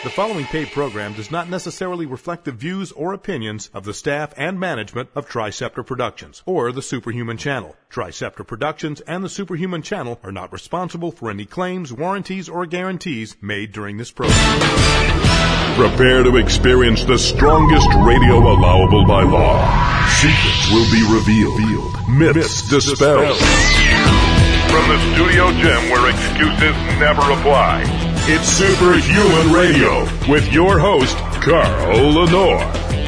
The following paid program does not necessarily reflect the views or opinions of the staff and management of Triceptor Productions or the Superhuman Channel. Triceptor Productions and the Superhuman Channel are not responsible for any claims, warranties, or guarantees made during this program. Prepare to experience the strongest radio allowable by law. Secrets will be revealed. Myths dispelled. From the studio gym where excuses never apply, it's Superhuman Radio with your host, Carl Lenore.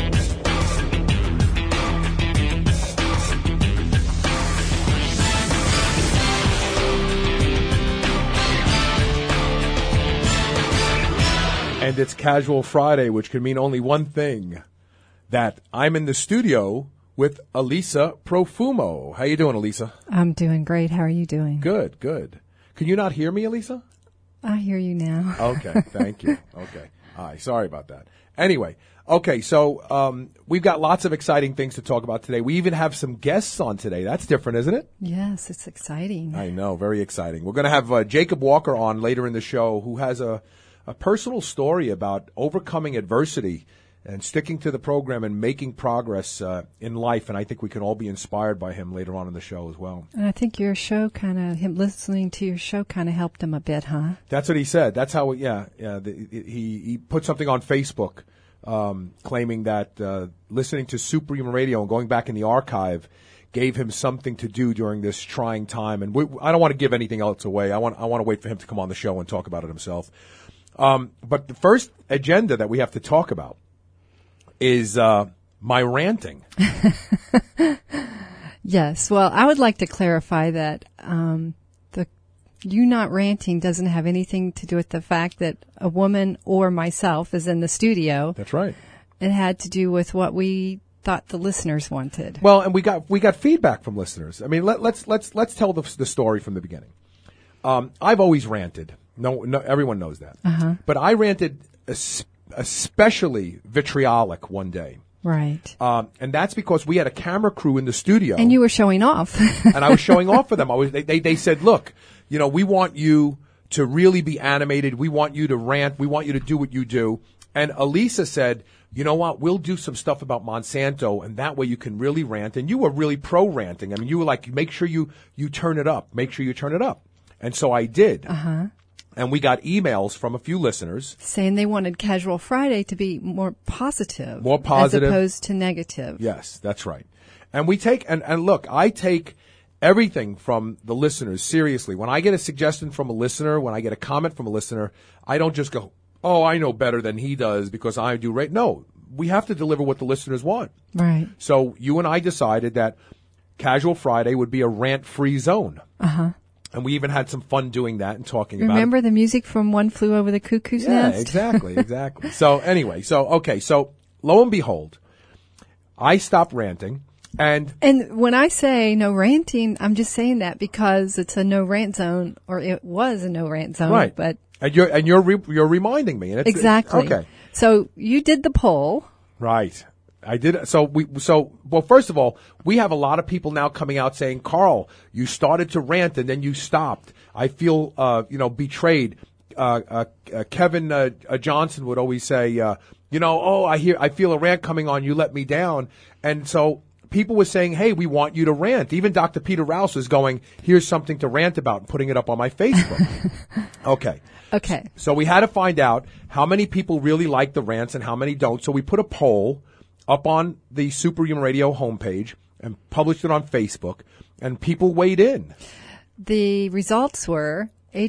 And it's Casual Friday, which can mean only one thing, that I'm in the studio with Elisa Profumo. How you doing, Elisa? I'm doing great. How are you doing? Good, good. Can you not hear me, Elisa? I hear you now. Okay, thank you. Okay. All right, sorry about that. Anyway, okay, so we've got lots of exciting things to talk about today. We even have some guests on today. That's different, isn't it? Yes, it's exciting. I know, very exciting. We're going to have Jacob Walker on later in the show, who has a personal story about overcoming adversity and sticking to the program and making progress in life. And I think we can all be inspired by him later on in the show as well. And I think your show him listening to your show kind of helped him a bit, huh? That's what he said. That's how, he put something on Facebook claiming that listening to Superhuman Radio and going back in the archive gave him something to do during this trying time. And I don't want to give anything else away. I want to wait for him to come on the show and talk about it himself. But the first agenda that we have to talk about is my ranting. Yes. Well, I would like to clarify that you not ranting doesn't have anything to do with the fact that a woman or myself is in the studio. That's right. It had to do with what we thought the listeners wanted. Well, and we got feedback from listeners. I mean, let's tell the story from the beginning. I've always ranted. No, everyone knows that. Uh-huh. But I ranted especially vitriolic one day. Right. And that's because we had a camera crew in the studio. And you were showing off. And I was showing off for them. They said, look, we want you to really be animated. We want you to rant. We want you to do what you do. And Elisa said, you know what, we'll do some stuff about Monsanto, and that way you can really rant. And you were really pro-ranting. I mean, you were like, make sure you turn it up. Make sure you turn it up. And so I did. Uh-huh. And we got emails from a few listeners saying they wanted Casual Friday to be more positive. More positive. As opposed to negative. Yes, that's right. And we take, and look, I take everything from the listeners seriously. When I get a suggestion from a listener, when I get a comment from a listener, I don't just go, oh, I know better than he does because I do right. No, we have to deliver what the listeners want. Right. So you and I decided that Casual Friday would be a rant-free zone. Uh-huh. And we even had some fun doing that and talking about it. Remember the music from One Flew Over the Cuckoo's Nest? Yeah, exactly. So anyway, so lo and behold, I stopped ranting. And when I say no ranting, I'm just saying that because it's a no rant zone, or it was a no rant zone. Right. But you're reminding me. And exactly. Okay. So you did the poll. Right. I did. Well, first of all, we have a lot of people now coming out saying, Carl, you started to rant and then you stopped. I feel, betrayed. Kevin Johnson would always say, I feel a rant coming on. You let me down. And so people were saying, hey, we want you to rant. Even Dr. Peter Rouse is going, here's something to rant about and putting it up on my Facebook. Okay. Okay. So we had to find out how many people really like the rants and how many don't. So we put a poll up on the Superhuman Radio homepage and published it on Facebook, and people weighed in. The results were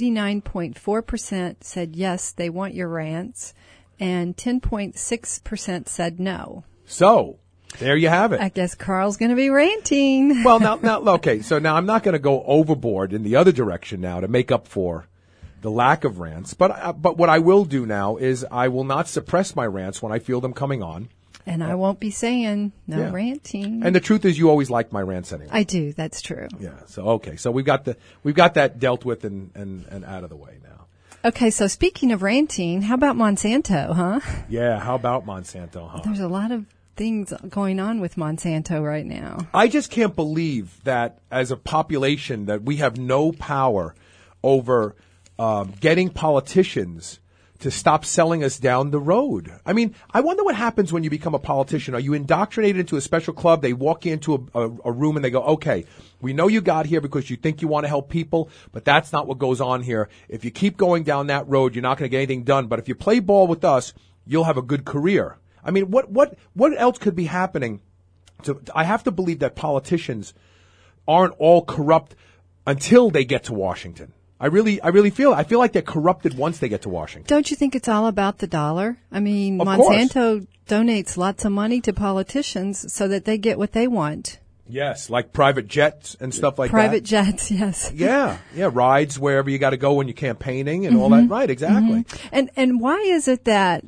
89.4% said yes, they want your rants, and 10.6% said no. So, there you have it. I guess Carl's going to be ranting. Well, now, okay, so now I'm not going to go overboard in the other direction now to make up for the lack of rants, but what I will do now is I will not suppress my rants when I feel them coming on. And I won't be saying no ranting. And the truth is, you always like my rants anyway. I do. That's true. Yeah. So okay. So we've got that dealt with and out of the way now. Okay. So speaking of ranting, how about Monsanto, huh? Yeah. How about Monsanto, huh? There's a lot of things going on with Monsanto right now. I just can't believe that as a population that we have no power over getting politicians to stop selling us down the road. I mean, I wonder what happens when you become a politician. Are you indoctrinated into a special club? They walk you into a room and they go, okay, we know you got here because you think you want to help people, but that's not what goes on here. If you keep going down that road, you're not going to get anything done. But if you play ball with us, you'll have a good career. I mean, what else could be happening? I have to believe that politicians aren't all corrupt until they get to Washington. I really feel it. I feel like they're corrupted once they get to Washington. Don't you think it's all about the dollar? I mean, Of Monsanto course. donates lots of money to politicians so that they get what they want. Yes, like private jets and stuff like Private that. jets, yes. Yeah, rides wherever you got to go when you're campaigning and all that. Right, exactly. And why is it that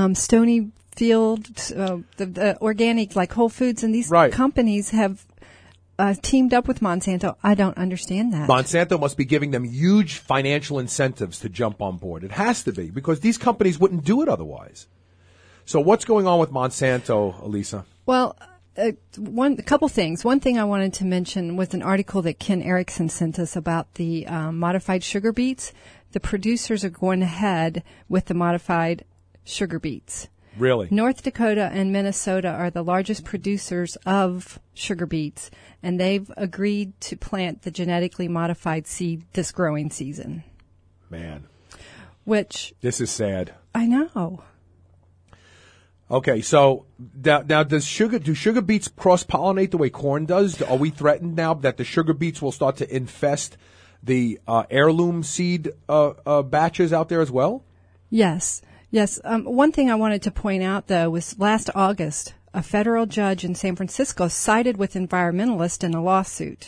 Stonyfield, the organic, like Whole Foods, and these companies have teamed up with Monsanto? I don't understand that. Monsanto must be giving them huge financial incentives to jump on board. It has to be, because these companies wouldn't do it otherwise. So what's going on with Monsanto, Elisa? Well, a couple things. One thing I wanted to mention was an article that Ken Erickson sent us about the modified sugar beets. The producers are going ahead with the modified sugar beets. Really? North Dakota and Minnesota are the largest producers of sugar beets, and they've agreed to plant the genetically modified seed this growing season. Man. This is sad. I know. Okay, so now do sugar beets cross-pollinate the way corn does? Are we threatened now that the sugar beets will start to infest the heirloom seed batches out there as well? Yes. One thing I wanted to point out, though, was last August, a federal judge in San Francisco sided with environmentalists in a lawsuit.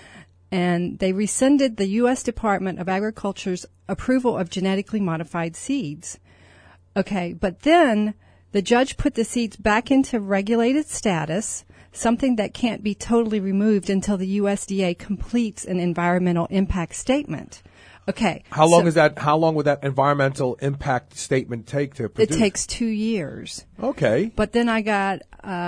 And they rescinded the U.S. Department of Agriculture's approval of genetically modified seeds. Okay, but then the judge put the seeds back into regulated status, something that can't be totally removed until the USDA completes an environmental impact statement. Okay. How long would that environmental impact statement take to produce? It takes 2 years. Okay. But then I got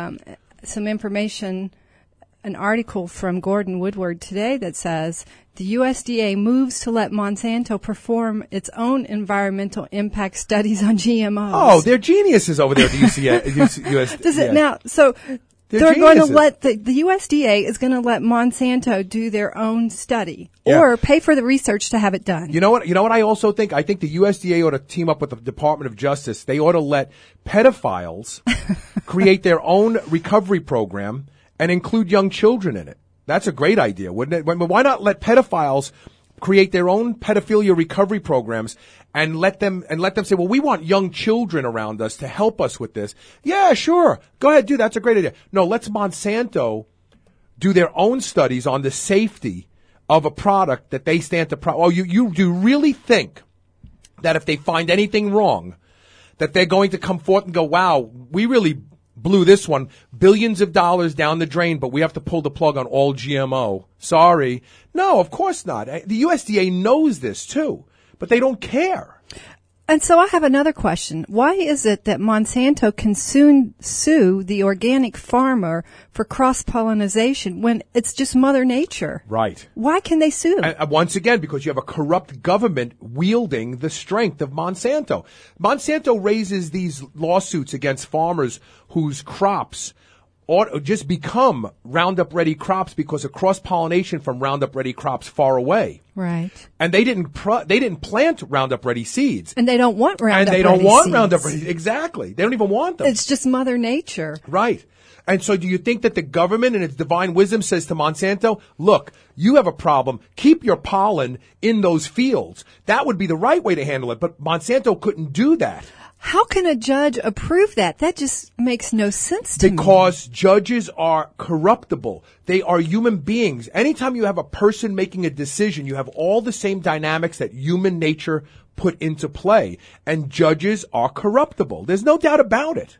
some information, an article from Gordon Woodward today that says the USDA moves to let Monsanto perform its own environmental impact studies on GMOs. Oh, they're geniuses over there at the USDA. Does it now? So they're going to let the USDA is going to let Monsanto do their own study or pay for the research to have it done. You know what I also think? I think the USDA ought to team up with the Department of Justice. They ought to let pedophiles create their own recovery program and include young children in it. That's a great idea, wouldn't it? Why not let pedophiles create their own pedophilia recovery programs and let them say, well, we want young children around us to help us with this. Yeah, sure. Go ahead, do that. That's a great idea. No, let's Monsanto do their own studies on the safety of a product that they stand to you do really think that if they find anything wrong, that they're going to come forth and go, wow, we really blew this one, billions of dollars down the drain, but we have to pull the plug on all GMO. Sorry. No, of course not. The USDA knows this too, but they don't care. And so I have another question. Why is it that Monsanto can soon sue the organic farmer for cross-pollination when it's just Mother Nature? Right. Why can they sue? And once again, because you have a corrupt government wielding the strength of Monsanto. Monsanto raises these lawsuits against farmers whose crops just become Roundup Ready crops because of cross-pollination from Roundup Ready crops far away. Right. And they didn't plant Roundup Ready seeds. And they don't want Roundup Ready seeds. And they don't want seeds. Roundup Ready. Exactly. They don't even want them. It's just Mother Nature. Right. And so do you think that the government in its divine wisdom says to Monsanto, look, you have a problem. Keep your pollen in those fields. That would be the right way to handle it. But Monsanto couldn't do that. How can a judge approve that? That just makes no sense to me. Because judges are corruptible. They are human beings. Anytime you have a person making a decision, you have all the same dynamics that human nature put into play. And judges are corruptible. There's no doubt about it.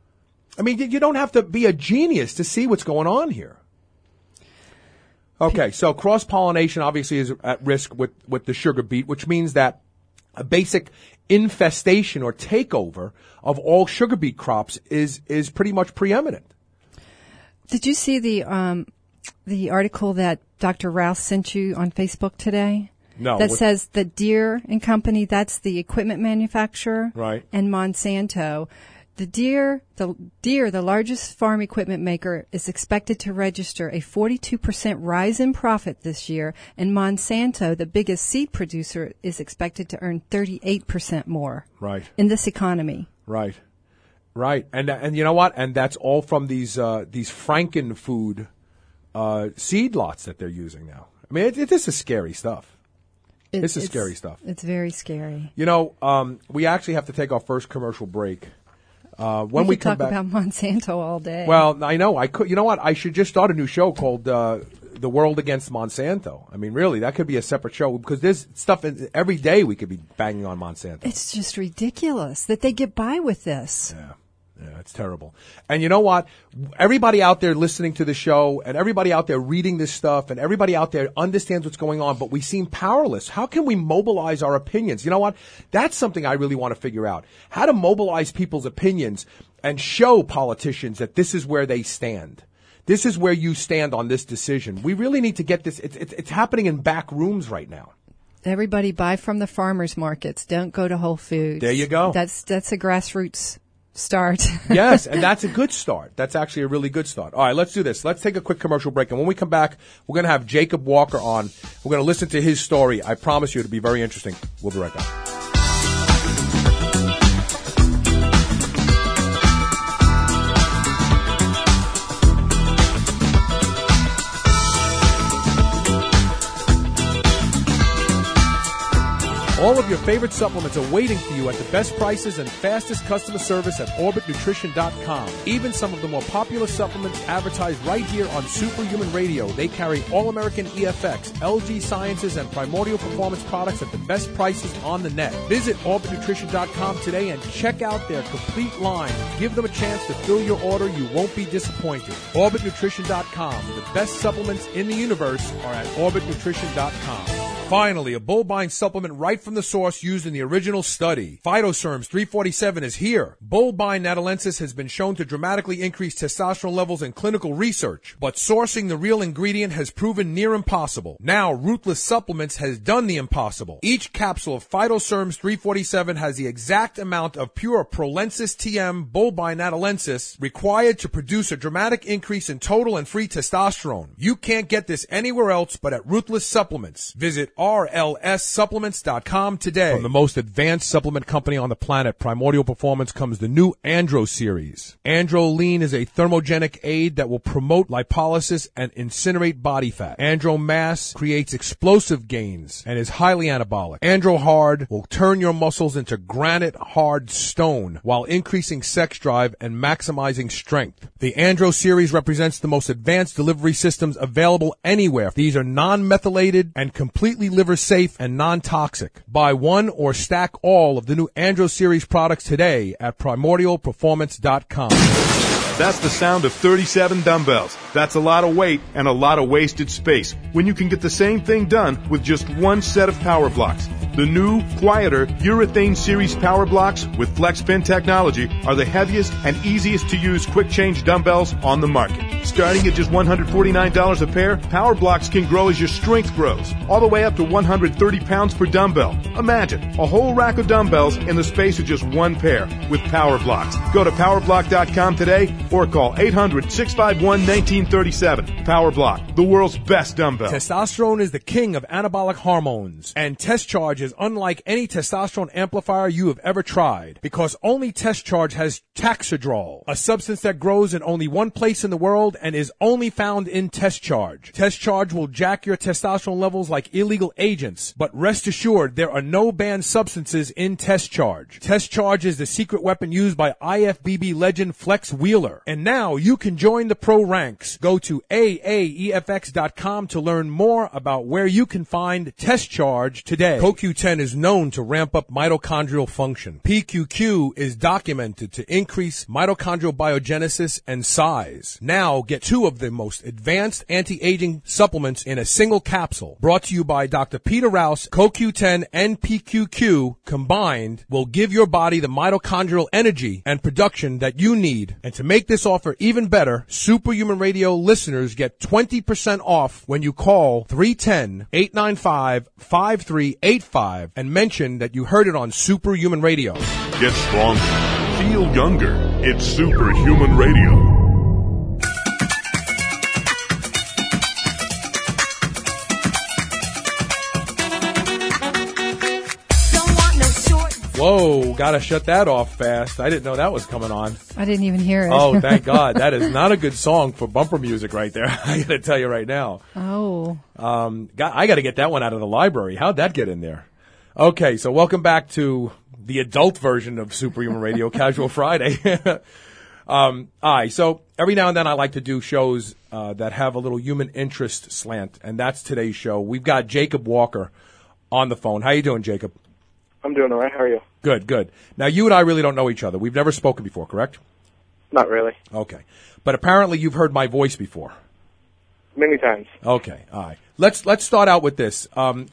I mean, you don't have to be a genius to see what's going on here. Okay, so cross-pollination obviously is at risk with the sugar beet, which means that a basic infestation or takeover of all sugar beet crops is pretty much preeminent. Did you see the article that Dr. Rouse sent you on Facebook today? No. that says that Deere and Company, that's the equipment manufacturer, Right. and Monsanto. The largest farm equipment maker, is expected to register a 42% rise in profit this year, and Monsanto, the biggest seed producer, is expected to earn 38% more. Right. In this economy. Right. Right. And you know what? And that's all from these Frankenfood seed lots that they're using now. I mean, this is scary stuff. This is scary stuff. It's very scary. You know, we actually have to take our first commercial break. When we come talk back, about Monsanto all day. Well, I know I could. You know what? I should just start a new show called "The World Against Monsanto." I mean, really, that could be a separate show because there's stuff every day we could be banging on Monsanto. It's just ridiculous that they get by with this. Yeah, it's terrible. And you know what? Everybody out there listening to the show and everybody out there reading this stuff and everybody out there understands what's going on, but we seem powerless. How can we mobilize our opinions? You know what? That's something I really want to figure out. How to mobilize people's opinions and show politicians that this is where they stand. This is where you stand on this decision. We really need to get this. It's happening in back rooms right now. Everybody buy from the farmers markets. Don't go to Whole Foods. There you go. That's a grassroots start. Yes, and that's a good start. That's actually a really good start. All right, let's do this. Let's take a quick commercial break. And when we come back, we're going to have Jacob Walker on. We're going to listen to his story. I promise you it'll be very interesting. We'll be right back. All of your favorite supplements are waiting for you at the best prices and fastest customer service at OrbitNutrition.com. Even some of the more popular supplements advertised right here on Superhuman Radio. They carry All-American EFX, LG Sciences, and Primordial Performance products at the best prices on the net. Visit OrbitNutrition.com today and check out their complete line. Give them a chance to fill your order. You won't be disappointed. OrbitNutrition.com. The best supplements in the universe are at OrbitNutrition.com. Finally, a Bullbine supplement right from the source used in the original study. Phytoserms 347 is here. Bullbine natalensis has been shown to dramatically increase testosterone levels in clinical research, but sourcing the real ingredient has proven near impossible. Now, Ruthless Supplements has done the impossible. Each capsule of Phytoserms 347 has the exact amount of pure Prolensis TM Bullbine natalensis required to produce a dramatic increase in total and free testosterone. You can't get this anywhere else but at Ruthless Supplements. Visit RLSsupplements.com today. From the most advanced supplement company on the planet, Primordial Performance, comes the new Andro series. Andro Lean is a thermogenic aid that will promote lipolysis and incinerate body fat. Andro Mass creates explosive gains and is highly anabolic. Andro Hard will turn your muscles into granite hard stone while increasing sex drive and maximizing strength. The Andro series represents the most advanced delivery systems available anywhere. These are non-methylated and completely liver safe and non-toxic. Buy one or stack all of the new Andro series products today at primordialperformance.com. That's the sound of 37 dumbbells. That's a lot of weight and a lot of wasted space when you can get the same thing done with just one set of power blocks. The new, quieter urethane series power blocks with FlexPin technology are the heaviest and easiest to use quick change dumbbells on the market. Starting at just $149 a pair, power blocks can grow as your strength grows, all the way up to 130 pounds per dumbbell. Imagine a whole rack of dumbbells in the space of just one pair with power blocks. Go to powerblock.com today or call 800-651-1937. Power Block, the world's best dumbbell. Testosterone is the king of anabolic hormones, and Test Charge is unlike any testosterone amplifier you have ever tried, because only Test Charge has Taxidrol, a substance that grows in only one place in the world and is only found in Test Charge. Test Charge will jack your testosterone levels like illegal agents, but rest assured there are no banned substances in Test Charge. Test Charge is the secret weapon used by IFBB legend Flex Wheeler. And now you can join the pro ranks. Go to AAEFX.com to learn more about where you can find Test Charge today. CoQ10 is known to ramp up mitochondrial function. PQQ is documented to increase mitochondrial biogenesis and size. Now get 2 of the most advanced anti-aging supplements in a single capsule. Brought to you by Dr. Peter Rouse. CoQ10 and PQQ combined will give your body the mitochondrial energy and production that you need. And to make this offer even better, Superhuman Radio listeners get 20% off when you call 310-895-5385 and mention that you heard it on Superhuman Radio. Get stronger. Feel younger. It's Superhuman Radio. Whoa, gotta shut that off fast. I didn't know that was coming on. I didn't even hear it. Oh, thank God. That is not a good song for bumper music right there. I gotta tell you right now. Oh. I gotta get that one out of the library. How'd that get in there? Okay, so welcome back to the adult version of Superhuman Radio, Casual Friday. All right, so every now and then I like to do shows that have a little human interest slant, and that's today's show. We've got Jacob Walker on the phone. How you doing, Jacob? I'm doing all right. How are you? Good, good. Now, you and I really don't know each other. We've never spoken before, correct? Not really. Okay. But apparently you've heard my voice before. Many times. Okay, all right. Let's start out with this.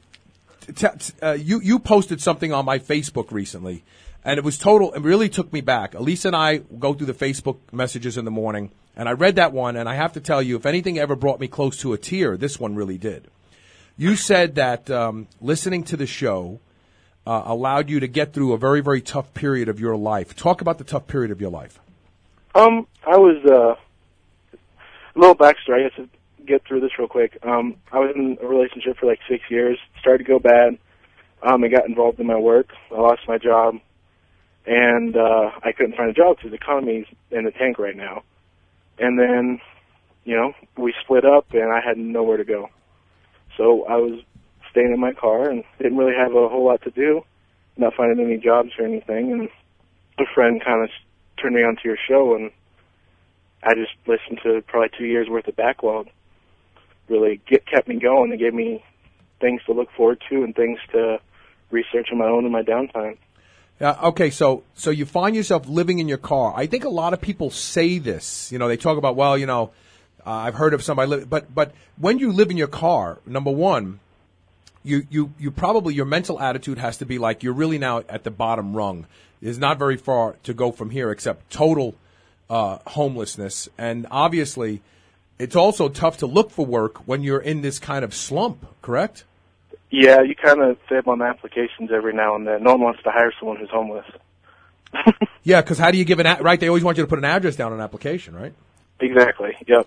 You posted something on my Facebook recently, and it really took me back. Elisa and I go through the Facebook messages in the morning, and I read that one, and I have to tell you, if anything ever brought me close to a tear, this one really did. You said that listening to the show allowed you to get through a very, very tough period of your life. Talk about the tough period of your life. I was a little backstory. I guess to get through this real quick. I was in a relationship for like 6 years. Started to go bad. I got involved in my work. I lost my job, and I couldn't find a job because the economy's in the tank right now. And then, we split up, and I had nowhere to go. So I was staying in my car and didn't really have a whole lot to do, not finding any jobs or anything. And a friend kind of turned me onto your show, and I just listened to probably 2 years worth of backlog. Really kept me going. It gave me things to look forward to and things to research on my own in my downtime. Okay, so you find yourself living in your car. I think a lot of people say this. They talk about, I've heard of somebody but when you live in your car, number one, you probably, your mental attitude has to be like, you're really now at the bottom rung. There's not very far to go from here except total homelessness. And obviously, it's also tough to look for work when you're in this kind of slump, correct? Yeah, you kind of fib on the applications every now and then. No one wants to hire someone who's homeless. Yeah, because how do you give right? They always want you to put an address down on an application, right? Exactly, yep.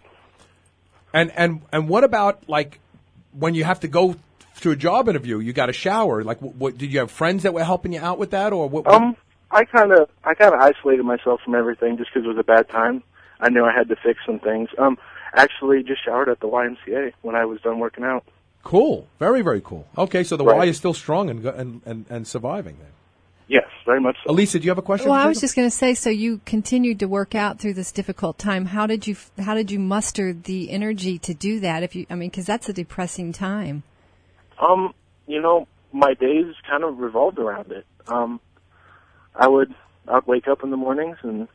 And what about, like, when you have to go to a job interview, you got a shower. Like, what did you have friends that were helping you out with that, or what? I kind of isolated myself from everything just because it was a bad time. I knew I had to fix some things. Actually, just showered at the YMCA when I was done working out. Cool, very, very cool. Okay, so the right. Y is still strong and surviving then. Yes, very much so. Elisa, do you have a question? Well, I was just going to say, so you continued to work out through this difficult time. How did you muster the energy to do that? Because that's a depressing time. My days kind of revolved around it. I'd wake up in the mornings and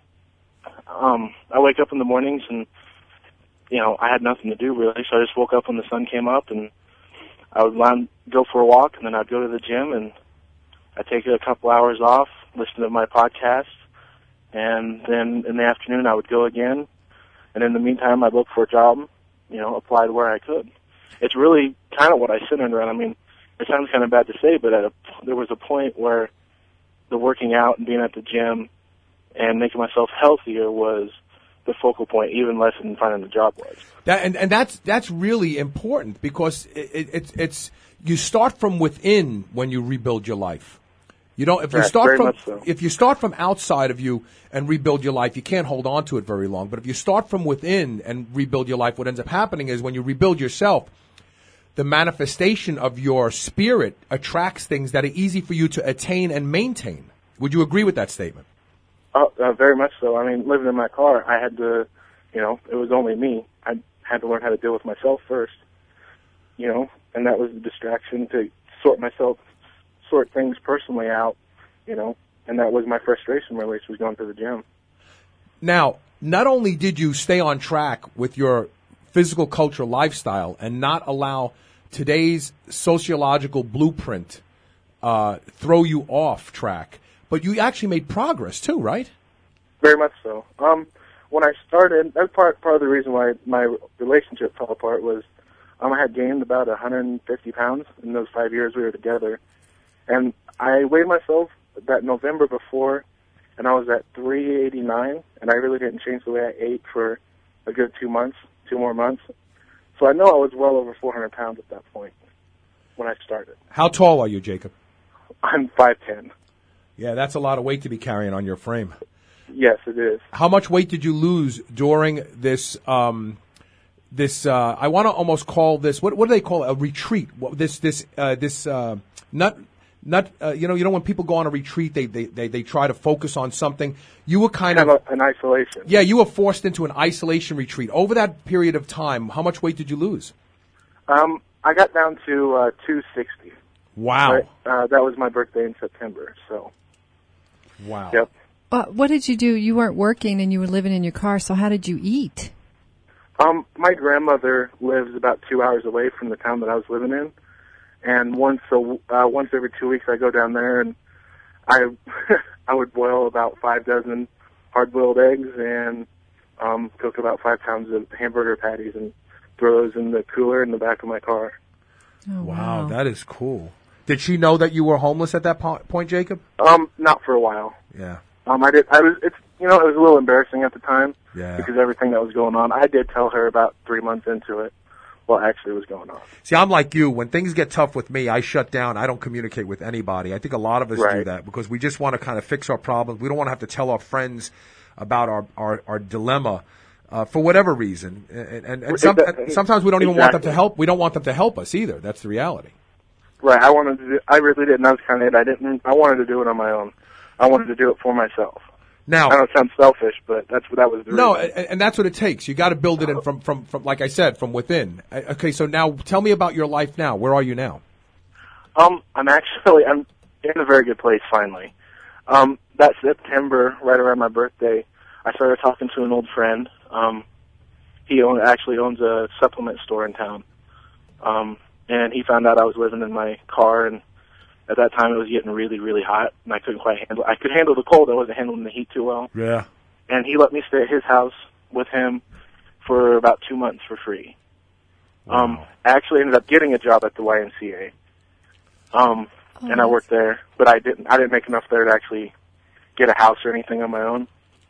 I had nothing to do really, so I just woke up when the sun came up, and I would go for a walk, and then I'd go to the gym, and I'd take a couple hours off, listen to my podcast, and then in the afternoon I would go again, and in the meantime I'd look for a job, apply to where I could. It's really kind of what I centered around. I mean, it sounds kind of bad to say, but there was a point where the working out and being at the gym and making myself healthier was the focal point, even less than finding a job was. That's really important, because it's you start from within when you rebuild your life. If you start from outside of you and rebuild your life, you can't hold on to it very long. But if you start from within and rebuild your life, what ends up happening is when you rebuild yourself, the manifestation of your spirit attracts things that are easy for you to attain and maintain. Would you agree with that statement? Very much so. I mean, living in my car, I had to, it was only me. I had to learn how to deal with myself first, and that was the distraction to sort things personally out, and that was my frustration release, was going to the gym. Now, not only did you stay on track with your physical culture lifestyle and not allow today's sociological blueprint throw you off track, but you actually made progress too, right? Very much so. When I started, that's part of the reason why my relationship fell apart was I had gained about 150 pounds in those 5 years we were together. And I weighed myself that November before, and I was at 389, and I really didn't change the way I ate for a good 2 more months. So I know I was well over 400 pounds at that point when I started. How tall are you, Jacob? I'm 5'10". Yeah, that's a lot of weight to be carrying on your frame. Yes, it is. How much weight did you lose during this? I want to almost call this. What do they call it? A retreat? You know when people go on a retreat, they try to focus on something. You were kind of an isolation. Yeah, you were forced into an isolation retreat. Over that period of time, how much weight did you lose? I got down to 260. Wow. But, that was my birthday in September. So. Wow. Yep. What did you do? You weren't working and you were living in your car, so how did you eat? My grandmother lives about 2 hours away from the town that I was living in, and once every 2 weeks I go down there and I would boil about 5 dozen hard-boiled eggs and cook about 5 pounds of hamburger patties and throw those in the cooler in the back of my car. Oh, wow, that is cool. Did she know that you were homeless at that point, Jacob? Not for a while. Yeah. It was a little embarrassing at the time. Yeah. Because everything that was going on. I did tell her about 3 months into it what actually was going on. See, I'm like you. When things get tough with me, I shut down. I don't communicate with anybody. I think a lot of us do that because we just want to kind of fix our problems. We don't want to have to tell our friends about our dilemma for whatever reason. And sometimes we don't even want them to help. We don't want them to help us either. That's the reality. Right. I really didn't. That was kind of it. I wanted to do it on my own. I wanted to do it for myself. Now, I know it sounds selfish, but that was the reason. No, and that's what it takes. You got to build it in from like I said, from within. Okay, so now tell me about your life now. Where are you now? I'm in a very good place finally. That September, right around my birthday, I started talking to an old friend. He actually owns a supplement store in town. And he found out I was living in my car, and at that time it was getting really, really hot, and I couldn't quite handle it. I could handle the cold, I wasn't handling the heat too well. Yeah. And he let me stay at his house with him for about 2 months for free. Wow. I actually ended up getting a job at the YMCA. And I worked there, but I didn't make enough there to actually get a house or anything on my own.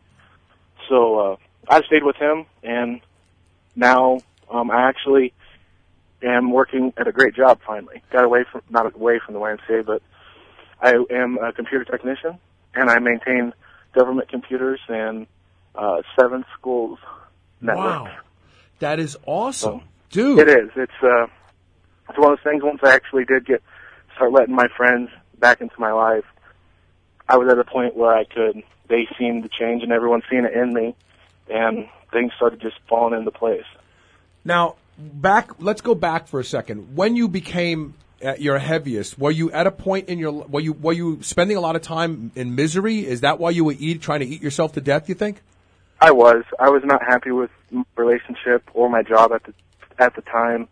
So I stayed with him, and now I actually am working at a great job finally. Not away from the YMCA, but I am a computer technician, and I maintain government computers and 7 schools networks. Wow, that is awesome, so, dude. It is. It's one of those things. Once I actually did start letting my friends back into my life, I was at a point where they seemed to change, and everyone seen it in me, and things started just falling into place. Now, let's go back for a second. When you became at your heaviest, were you at a point in your were you spending a lot of time in misery? Is that why you were trying to eat yourself to death, you think? I was not happy with my relationship or my job at the time.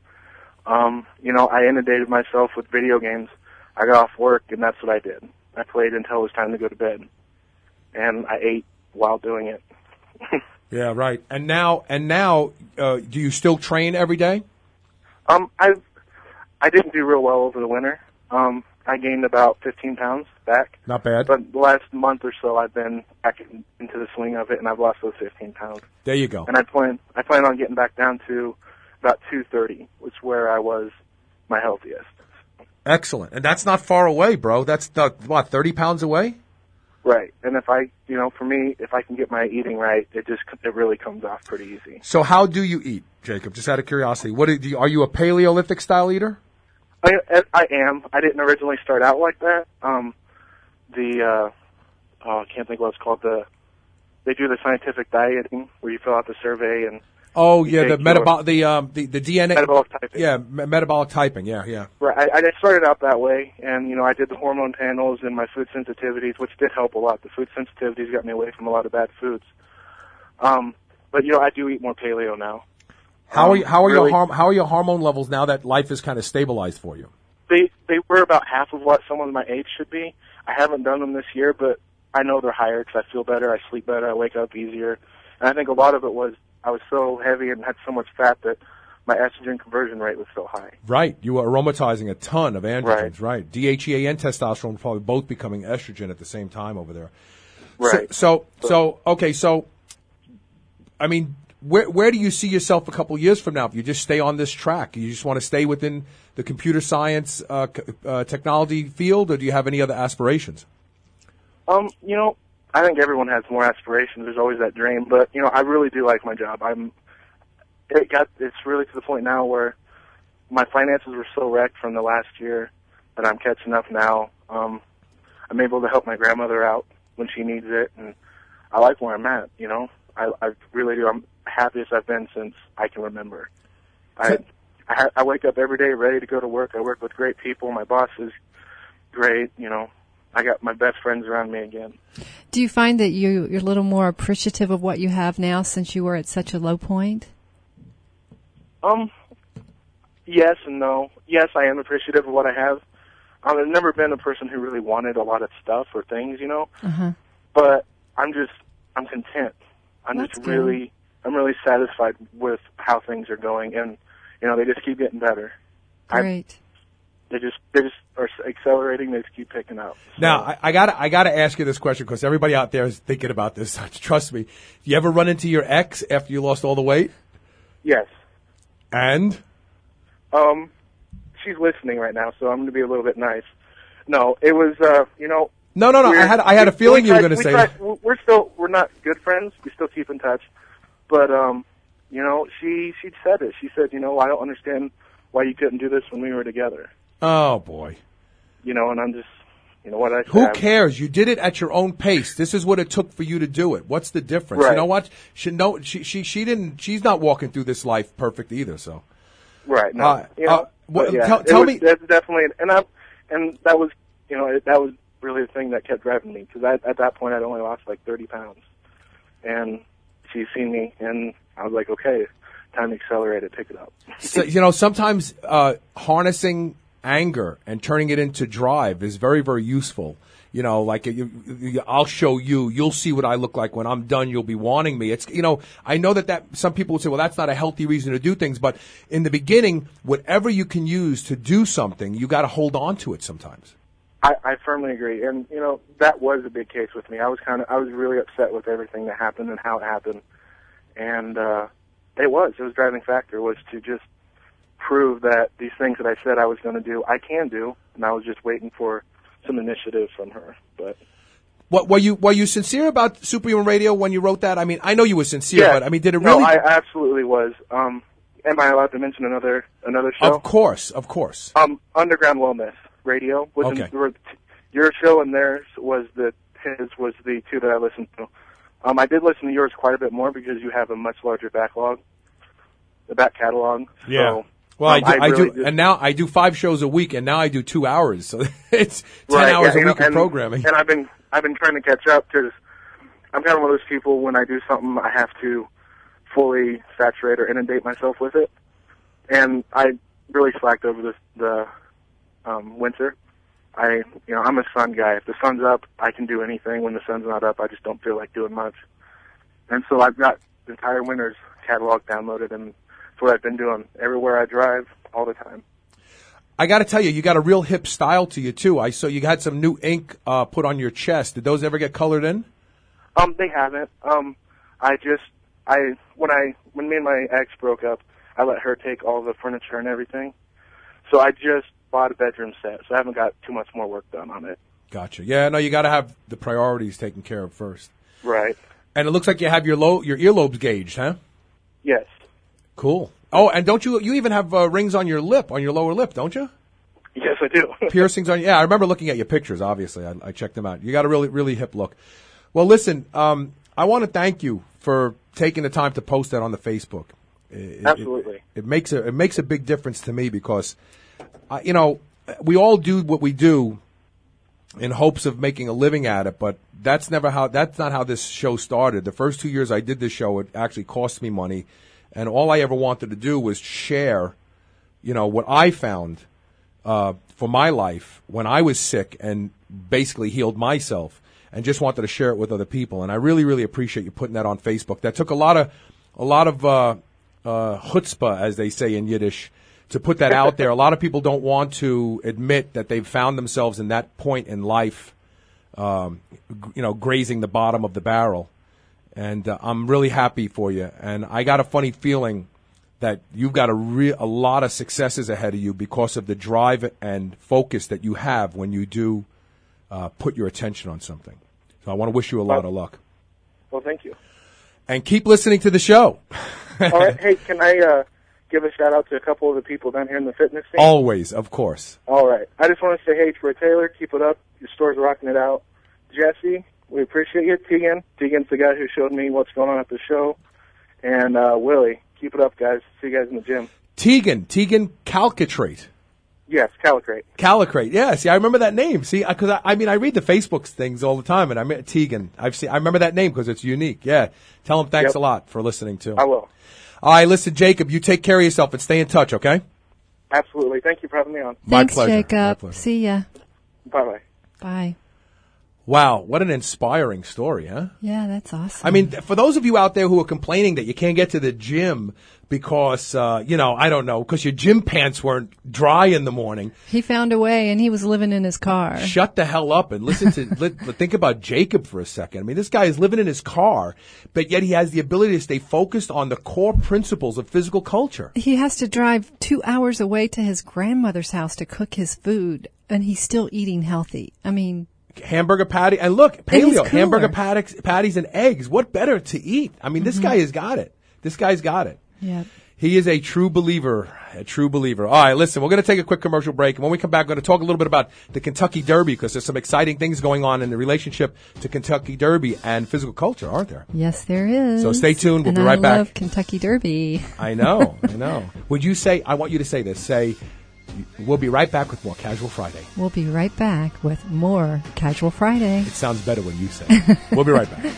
I inundated myself with video games. I got off work, and that's what I did. I played until it was time to go to bed, and I ate while doing it. Yeah, right. And now, do you still train every day? I didn't do real well over the winter. I gained about 15 pounds back. Not bad. But the last month or so, I've been back into the swing of it, and I've lost those 15 pounds. There you go. And I plan on getting back down to about 230, which is where I was my healthiest. Excellent. And that's not far away, bro. That's 30 pounds away? Right. And for me, if I can get my eating right, it really comes off pretty easy. So how do you eat, Jacob? Just out of curiosity. Are you a Paleolithic style eater? I am. I didn't originally start out like that. I can't think what it's called. They do the scientific dieting where you fill out the survey and. Oh yeah, the DNA. Metabolic typing. Yeah, metabolic typing. Yeah. Right. I started out that way, and I did the hormone panels and my food sensitivities, which did help a lot. The food sensitivities got me away from a lot of bad foods. But you know, I do eat more paleo now. How are really, your hormone levels now that life is kind of stabilized for you? They were about half of what someone my age should be. I haven't done them this year, but I know they're higher because I feel better, I sleep better, I wake up easier. And I think a lot of it was I was so heavy and had so much fat that my estrogen conversion rate was so high. Right. You were aromatizing a ton of androgens, right? DHEA and testosterone probably both becoming estrogen at the same time over there. Right. So I mean, where do you see yourself a couple years from now if you just stay on this track? You just want to stay within the computer science technology field, or do you have any other aspirations? You know, I think everyone has more aspirations. There's always that dream, but you know, I really do like my job. It's really to the point now where my finances were so wrecked from the last year that I'm catching up now. I'm able to help my grandmother out when she needs it, and I like where I'm at. You know, I really do. I'm happiest I've been since I can remember. I wake up every day ready to go to work. I work with great people. My boss is great. You know, I got my best friends around me again. Do you find that you're a little more appreciative of what you have now since you were at such a low point? Yes and no. Yes, I am appreciative of what I have. I've never been a person who really wanted a lot of stuff or things, you know. Uh-huh. But I'm content. I'm really satisfied with how things are going, and you know, they just keep getting better. Great. They just are accelerating. They just keep picking up. So. Now, I gotta ask you this question because everybody out there is thinking about this. Trust me. You ever run into your ex after you lost all the weight? Yes. And? She's listening right now, so I'm going to be a little bit nice. No, it was, you know. No. I had a feeling you were going to say that. We're not good friends. We still keep in touch. But, you know, she said it. She said, you know, I don't understand why you couldn't do this when we were together. Oh, boy. You know, and I'm just, you know what I said. Who cares? You did it at your own pace. This is what it took for you to do it. What's the difference? Right. You know what? She's not walking through this life perfect either, so. Right. No. Tell me. That's definitely, and that was, you know, that was really the thing that kept driving me because at that point I'd only lost like 30 pounds, and she's seen me, and I was like, okay, time to accelerate it, pick it up. So, you know, sometimes harnessing anger and turning it into drive is very, very useful. You know, like I'll show you. You'll see what I look like when I'm done. You'll be wanting me. It's, you know, I know that some people would say, well, that's not a healthy reason to do things. But in the beginning, whatever you can use to do something, you got to hold on to it sometimes. I firmly agree, and you know that was a big case with me. I was really upset with everything that happened and how it happened, and it was a driving factor was to just prove that these things that I said I was going to do, I can do, and I was just waiting for some initiative from her. But what were you sincere about Superhuman Radio when you wrote that? I mean, I know you were sincere, yeah. But I mean, did it really? No, I absolutely was. Am I allowed to mention another show? Of course. Underground Wellness Radio was okay. Your show and theirs was the two that I listened to. I did listen to yours quite a bit more because you have a much larger back catalog. Yeah. So, well, I do, and now I do 5 shows a week, and now I do 2 hours, so it's 10 hours a week of programming. And I've been trying to catch up because I'm kind of one of those people. When I do something, I have to fully saturate or inundate myself with it, and I really slacked over the winter. I'm a sun guy. If the sun's up, I can do anything. When the sun's not up, I just don't feel like doing much. And so I've got the entire winter's catalog downloaded, and that's what I've been doing everywhere I drive, all the time. I got to tell you, you got a real hip style to you too. I saw you had some new ink put on your chest. Did those ever get colored in? They haven't. When me and my ex broke up, I let her take all the furniture and everything. So I just bought a bedroom set, so I haven't got too much more work done on it. Gotcha. Yeah, no, you got to have the priorities taken care of first. Right. And it looks like you have your earlobes gauged, huh? Yes. Cool. Oh, and don't you even have rings on your lower lip, don't you? Yes, I do. Piercings on. Yeah, I remember looking at your pictures. Obviously, I checked them out. You got a really, really hip look. Well, listen, I want to thank you for taking the time to post that on the Facebook. Absolutely. It makes a big difference to me because, we all do what we do in hopes of making a living at it, but that's not how this show started. The first 2 years I did this show, it actually cost me money, and all I ever wanted to do was share, what I found for my life when I was sick and basically healed myself, and just wanted to share it with other people. And I really, really appreciate you putting that on Facebook. That took a lot of chutzpah, as they say in Yiddish, to put that out there. A lot of people don't want to admit that they've found themselves in that point in life, grazing the bottom of the barrel. And I'm really happy for you. And I got a funny feeling that you've got a lot of successes ahead of you because of the drive and focus that you have when you do put your attention on something. So I want to wish you a lot of luck. Well, thank you. And keep listening to the show. All right. Hey, can I give a shout out to a couple of the people down here in the fitness scene? Always, of course. All right. I just want to say, hey, Troy Taylor, keep it up. Your store's rocking it out. Jesse, we appreciate you. Tegan's the guy who showed me what's going on at the show. And Willie, keep it up, guys. See you guys in the gym. Tegan Calcatrate. Yes, Calicrate. Calicrate, yeah. See, I remember that name. See, because I read the Facebook things all the time, and I met Tegan. I remember that name because it's unique. Yeah. Tell him thanks a lot for listening too. I will. All right, listen, Jacob, you take care of yourself and stay in touch, okay? Absolutely. Thank you for having me on. Thanks, My pleasure. Jacob. My pleasure. See ya. Bye-bye. Bye. Wow, what an inspiring story, huh? Yeah, that's awesome. I mean, for those of you out there who are complaining that you can't get to the gym because, I don't know, because your gym pants weren't dry in the morning. He found a way, and he was living in his car. Shut the hell up and listen to, think about Jacob for a second. I mean, this guy is living in his car, but yet he has the ability to stay focused on the core principles of physical culture. He has to drive 2 hours away to his grandmother's house to cook his food, and he's still eating healthy. I mean, hamburger patty, and look, paleo, hamburger patties and eggs. What better to eat? I mean, this guy has got it. This guy's got it. Yeah. He is a true believer. All right, listen, we're going to take a quick commercial break, and when we come back, we're going to talk a little bit about the Kentucky Derby, because there's some exciting things going on in the relationship to Kentucky Derby and physical culture, aren't there? Yes, there is. So stay tuned. We'll be right back. I love Kentucky Derby. I know. Would you say, I want you to say this, we'll be right back with more Casual Friday. We'll be right back with more Casual Friday. It sounds better when you say it. We'll be right back.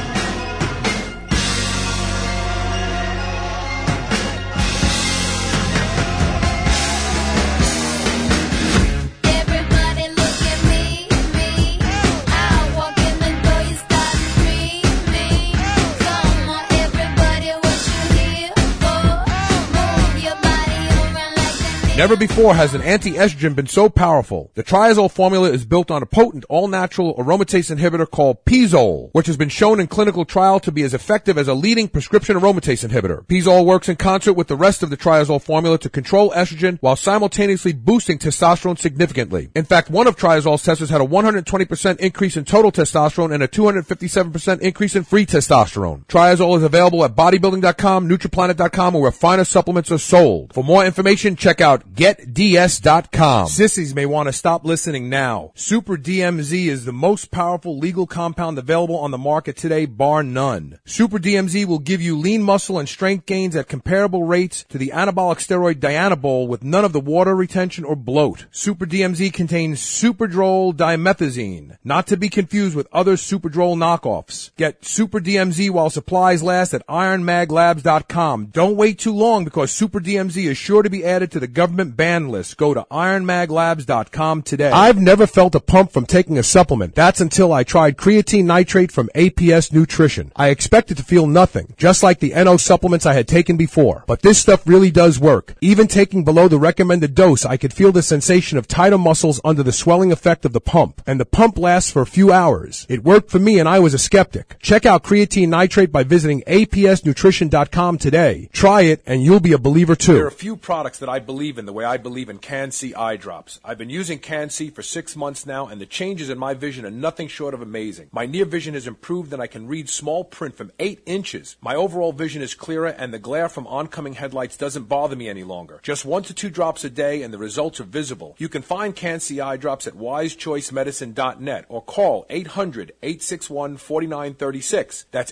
Never before has an anti-estrogen been so powerful. The Triazole formula is built on a potent, all-natural aromatase inhibitor called Pizole, which has been shown in clinical trial to be as effective as a leading prescription aromatase inhibitor. Pizole works in concert with the rest of the Triazole formula to control estrogen while simultaneously boosting testosterone significantly. In fact, one of Triazole's testers had a 120% increase in total testosterone and a 257% increase in free testosterone. Triazole is available at bodybuilding.com, nutriplanet.com, or where finer supplements are sold. For more information, check out GetDS.com. Sissies may want to stop listening now. Super DMZ is the most powerful legal compound available on the market today, bar none. Super DMZ will give you lean muscle and strength gains at comparable rates to the anabolic steroid Dianabol with none of the water retention or bloat. Super DMZ contains Superdrol dimethazine, not to be confused with other Superdrol knockoffs. Get Super DMZ while supplies last at IronMagLabs.com. Don't wait too long because Super DMZ is sure to be added to the government ban list. Go to IronMagLabs.com today. I've never felt a pump from taking a supplement. That's until I tried creatine nitrate from APS Nutrition. I expected to feel nothing, just like the NO supplements I had taken before. But this stuff really does work. Even taking below the recommended dose, I could feel the sensation of tighter muscles under the swelling effect of the pump. And the pump lasts for a few hours. It worked for me and I was a skeptic. Check out creatine nitrate by visiting APSNutrition.com today. Try it and you'll be a believer too. There are a few products that I believe in the way I believe in Can-C eye drops. I've been using Can-C for 6 months now, and the changes in my vision are nothing short of amazing. My near vision has improved, and I can read small print from 8 inches. My overall vision is clearer, and the glare from oncoming headlights doesn't bother me any longer. Just 1 to 2 drops a day, and the results are visible. You can find Can-C eye drops at wisechoicemedicine.net or call 800-861-4936. That's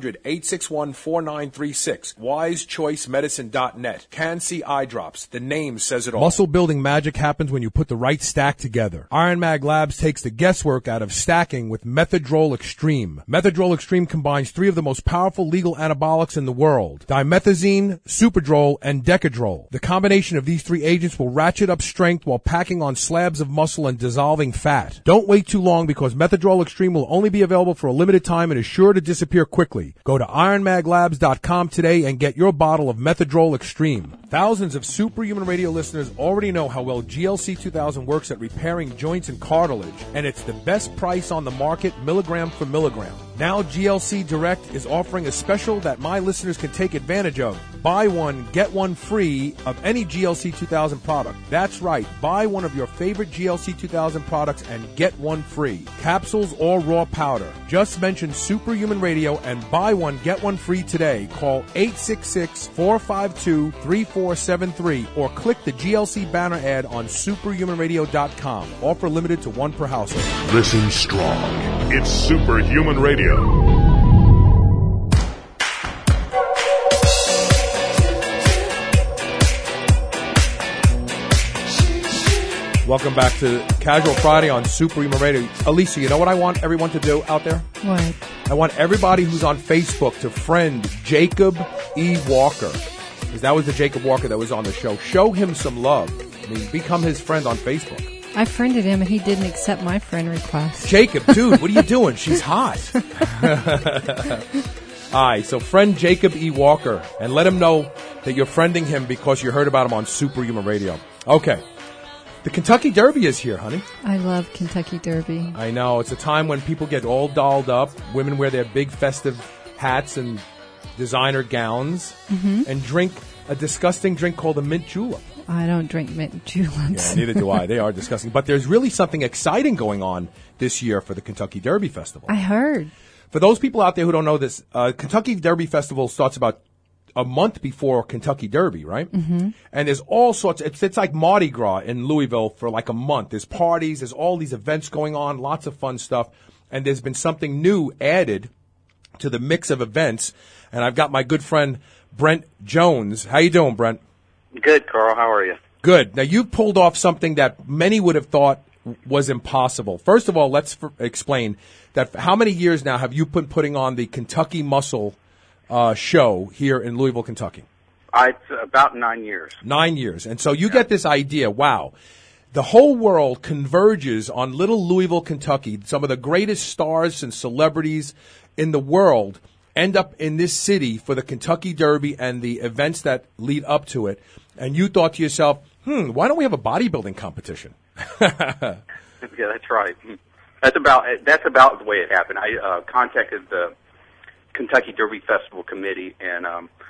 800-861-4936. wisechoicemedicine.net. Can-C eye drops. The names name says it all. Muscle building magic happens when you put the right stack together. Iron Mag Labs takes the guesswork out of stacking with Methadrol Extreme. Methadrol Extreme combines 3 of the most powerful legal anabolics in the world: dimethazine, Superdrol, and Decadrol. The combination of these 3 agents will ratchet up strength while packing on slabs of muscle and dissolving fat. Don't wait too long, because Methadrol Extreme will only be available for a limited time and is sure to disappear quickly. Go to ironmaglabs.com today and get your bottle of Methadrol Extreme. Thousands of Superhuman Radio listeners already know how well GLC 2000 works at repairing joints and cartilage, and it's the best price on the market, milligram for milligram. Now GLC Direct is offering a special that my listeners can take advantage of. Buy one, get one free of any GLC 2000 product. That's right, buy one of your favorite GLC 2000 products and get one free. Capsules or raw powder. Just mention Superhuman Radio and buy one, get one free today. Call 866-452-3473 or click the GLC banner ad on superhumanradio.com. Offer limited to 1 per household. Listen strong. It's Superhuman Radio. Welcome back to Casual Friday on Superhuman Radio. Alicia, you know what I want everyone to do out there? What? I want everybody who's on Facebook to friend Jacob E. Walker, because that was the Jacob Walker that was on the show. Show him some love. I mean, become his friend on Facebook. I friended him, and he didn't accept my friend request. Jacob, dude, what are you doing? She's hot. All right, so friend Jacob E. Walker, and let him know that you're friending him because you heard about him on Superhuman Radio. Okay. The Kentucky Derby is here, honey. I love Kentucky Derby. I know. It's a time when people get all dolled up. Women wear their big festive hats and designer gowns and drink a disgusting drink called a mint julep. I don't drink mint juleps. Yeah, neither do I. They are disgusting. But there's really something exciting going on this year for the Kentucky Derby Festival. I heard. For those people out there who don't know this, Kentucky Derby Festival starts about a month before Kentucky Derby, right? Mm-hmm. And there's all sorts. It's like Mardi Gras in Louisville for like a month. There's parties. There's all these events going on. Lots of fun stuff. And there's been something new added to the mix of events. And I've got my good friend Brent Jones. How you doing, Brent? Good, Carl. How are you? Good. Now, you pulled off something that many would have thought was impossible. First of all, let's explain that. How many years now have you been putting on the Kentucky Muscle show here in Louisville, Kentucky? It's about 9 years. 9 years. And so you get this idea, wow, the whole world converges on little Louisville, Kentucky. Some of the greatest stars and celebrities in the world end up in this city for the Kentucky Derby and the events that lead up to it. And you thought to yourself, why don't we have a bodybuilding competition? Yeah, that's right. That's about the way it happened. I contacted the Kentucky Derby Festival Committee and,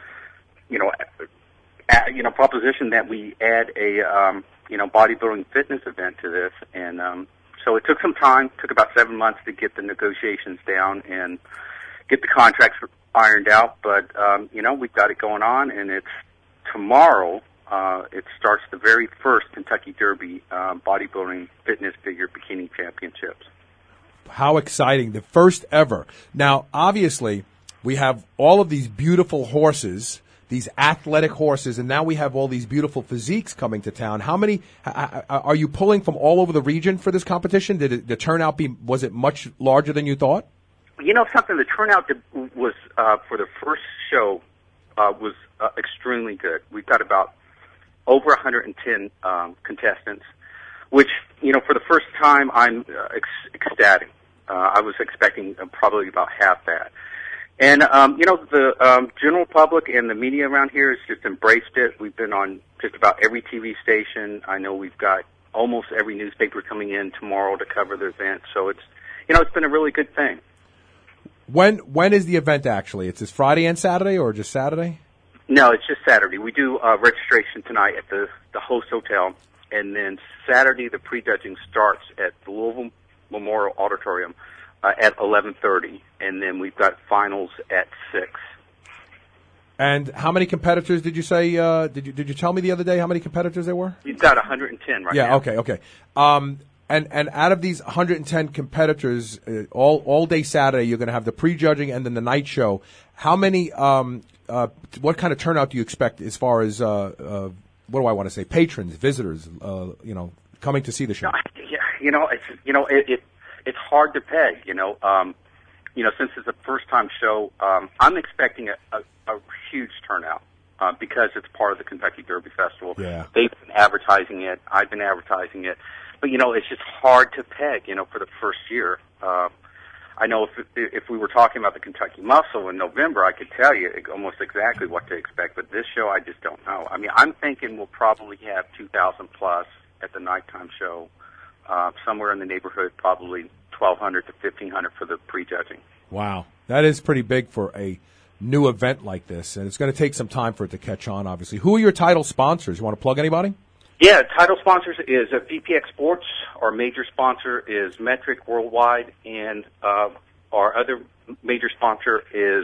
propositioned that we add a, bodybuilding fitness event to this. And so it took some time, took about 7 months to get the negotiations down and get the contracts ironed out. But, we've got it going on, and it's tomorrow. It starts the very first Kentucky Derby bodybuilding fitness figure bikini championships. How exciting. The first ever. Now, obviously, we have all of these beautiful horses, these athletic horses, and now we have all these beautiful physiques coming to town. How many are you pulling from all over the region for this competition? Did the turnout was it much larger than you thought? Something, the turnout was, for the first show, was extremely good. We've got about over 110 contestants, which, for the first time, I'm ecstatic. I was expecting probably about half that. And, the general public and the media around here has just embraced it. We've been on just about every TV station. I know we've got almost every newspaper coming in tomorrow to cover the event. So it's been a really good thing. When is the event actually? It's this Friday and Saturday or just Saturday? No, it's just Saturday. We do registration tonight at the Host Hotel, and then Saturday the prejudging starts at the Louisville Memorial Auditorium at 11:30, and then we've got finals at 6. And how many competitors did you say? Did you tell me the other day how many competitors there were? You've got 110 right now. Yeah. Okay. And out of these 110 competitors, all day Saturday, you're going to have the prejudging and then the night show. How many? What kind of turnout do you expect as far as what do I want to say? Patrons, visitors, coming to see the show? It's hard to peg. Since it's a first-time show, I'm expecting a huge turnout because it's part of the Kentucky Derby Festival. Yeah. They've been advertising it. I've been advertising it. But, it's just hard to peg, for the first year. I know if we were talking about the Kentucky Muscle in November, I could tell you almost exactly what to expect. But this show, I just don't know. I mean, I'm thinking we'll probably have 2,000 plus at the nighttime show, somewhere in the neighborhood, probably 1,200 to 1,500 for the prejudging. Wow. That is pretty big for a new event like this, and it's going to take some time for it to catch on, obviously. Who are your title sponsors? You want to plug anybody? Yeah, title sponsors is VPX Sports. Our major sponsor is Metric Worldwide, and our other major sponsor is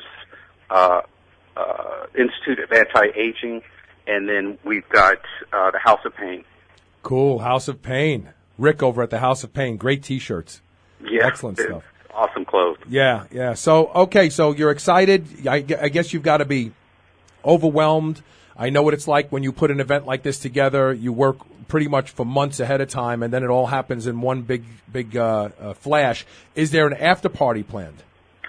Institute of Anti-Aging, and then we've got the House of Pain. Cool, House of Pain. Rick over at the House of Pain. Great T-shirts. Yeah, excellent stuff. Awesome clothes. Yeah. So you're excited. I guess you've got to be overwhelmed. I know what it's like when you put an event like this together. You work pretty much for months ahead of time, and then it all happens in one big flash. Is there an after party planned?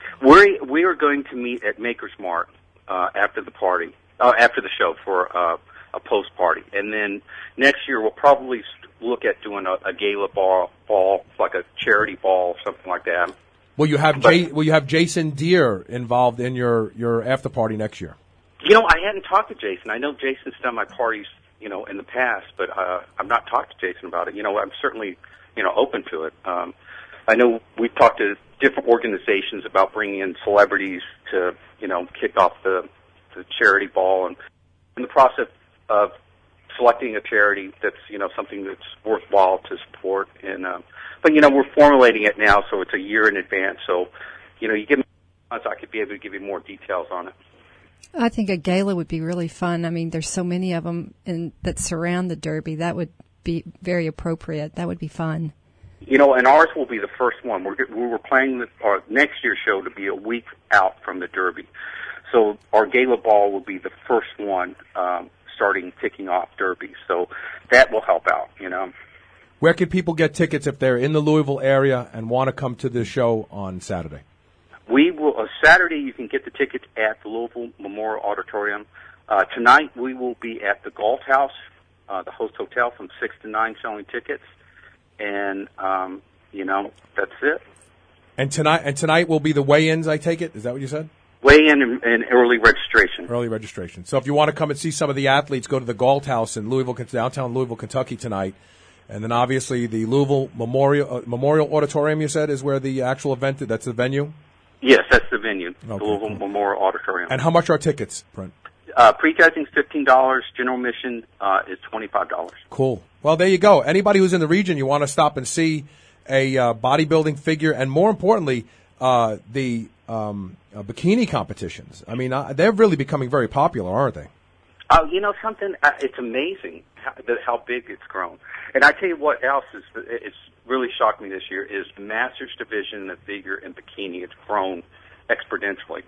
We are going to meet at Maker's Mark after the party, after the show for a post party, and then next year we'll probably look at doing a gala ball, like a charity ball, something like that. Will you have Jason Deere involved in your after party next year? I hadn't talked to Jason. I know Jason's done my parties, in the past, but I've not talked to Jason about it. I'm certainly, open to it. I know we've talked to different organizations about bringing in celebrities to, kick off the charity ball, and in the process of selecting a charity that's, something that's worthwhile to support. And but we're formulating it now, so it's a year in advance. So, you give me months, I could be able to give you more details on it. I think a gala would be really fun. I mean, there's so many of them that surround the Derby. That would be very appropriate. That would be fun. And ours will be the first one. We were planning our next year's show to be a week out from the Derby. So our gala ball will be the first one kicking off Derby. So that will help out, Where can people get tickets if they're in the Louisville area and want to come to the show on Saturday? We will, Saturday you can get the tickets at the Louisville Memorial Auditorium. Tonight we will be at the Galt House, the host hotel, from 6 to 9 selling tickets. And, that's it. And tonight will be the weigh-ins, I take it? Is that what you said? Weigh-in and early registration. Early registration. So if you want to come and see some of the athletes, go to the Galt House in downtown Louisville, Kentucky tonight. And then obviously the Louisville Memorial Auditorium, you said, is where the actual event, that's the venue? Yes, that's the venue, okay, the Louisville Memorial Auditorium. And how much are tickets, Brent? Prejudging is $15. General admission is $25. Cool. Well, there you go. Anybody who's in the region, you want to stop and see a bodybuilding figure, and more importantly, the bikini competitions. I mean, they're really becoming very popular, aren't they? Something, it's amazing how big it's grown. And I tell you what else it's really shocked me this year is the Masters division in the figure and bikini. It's grown exponentially.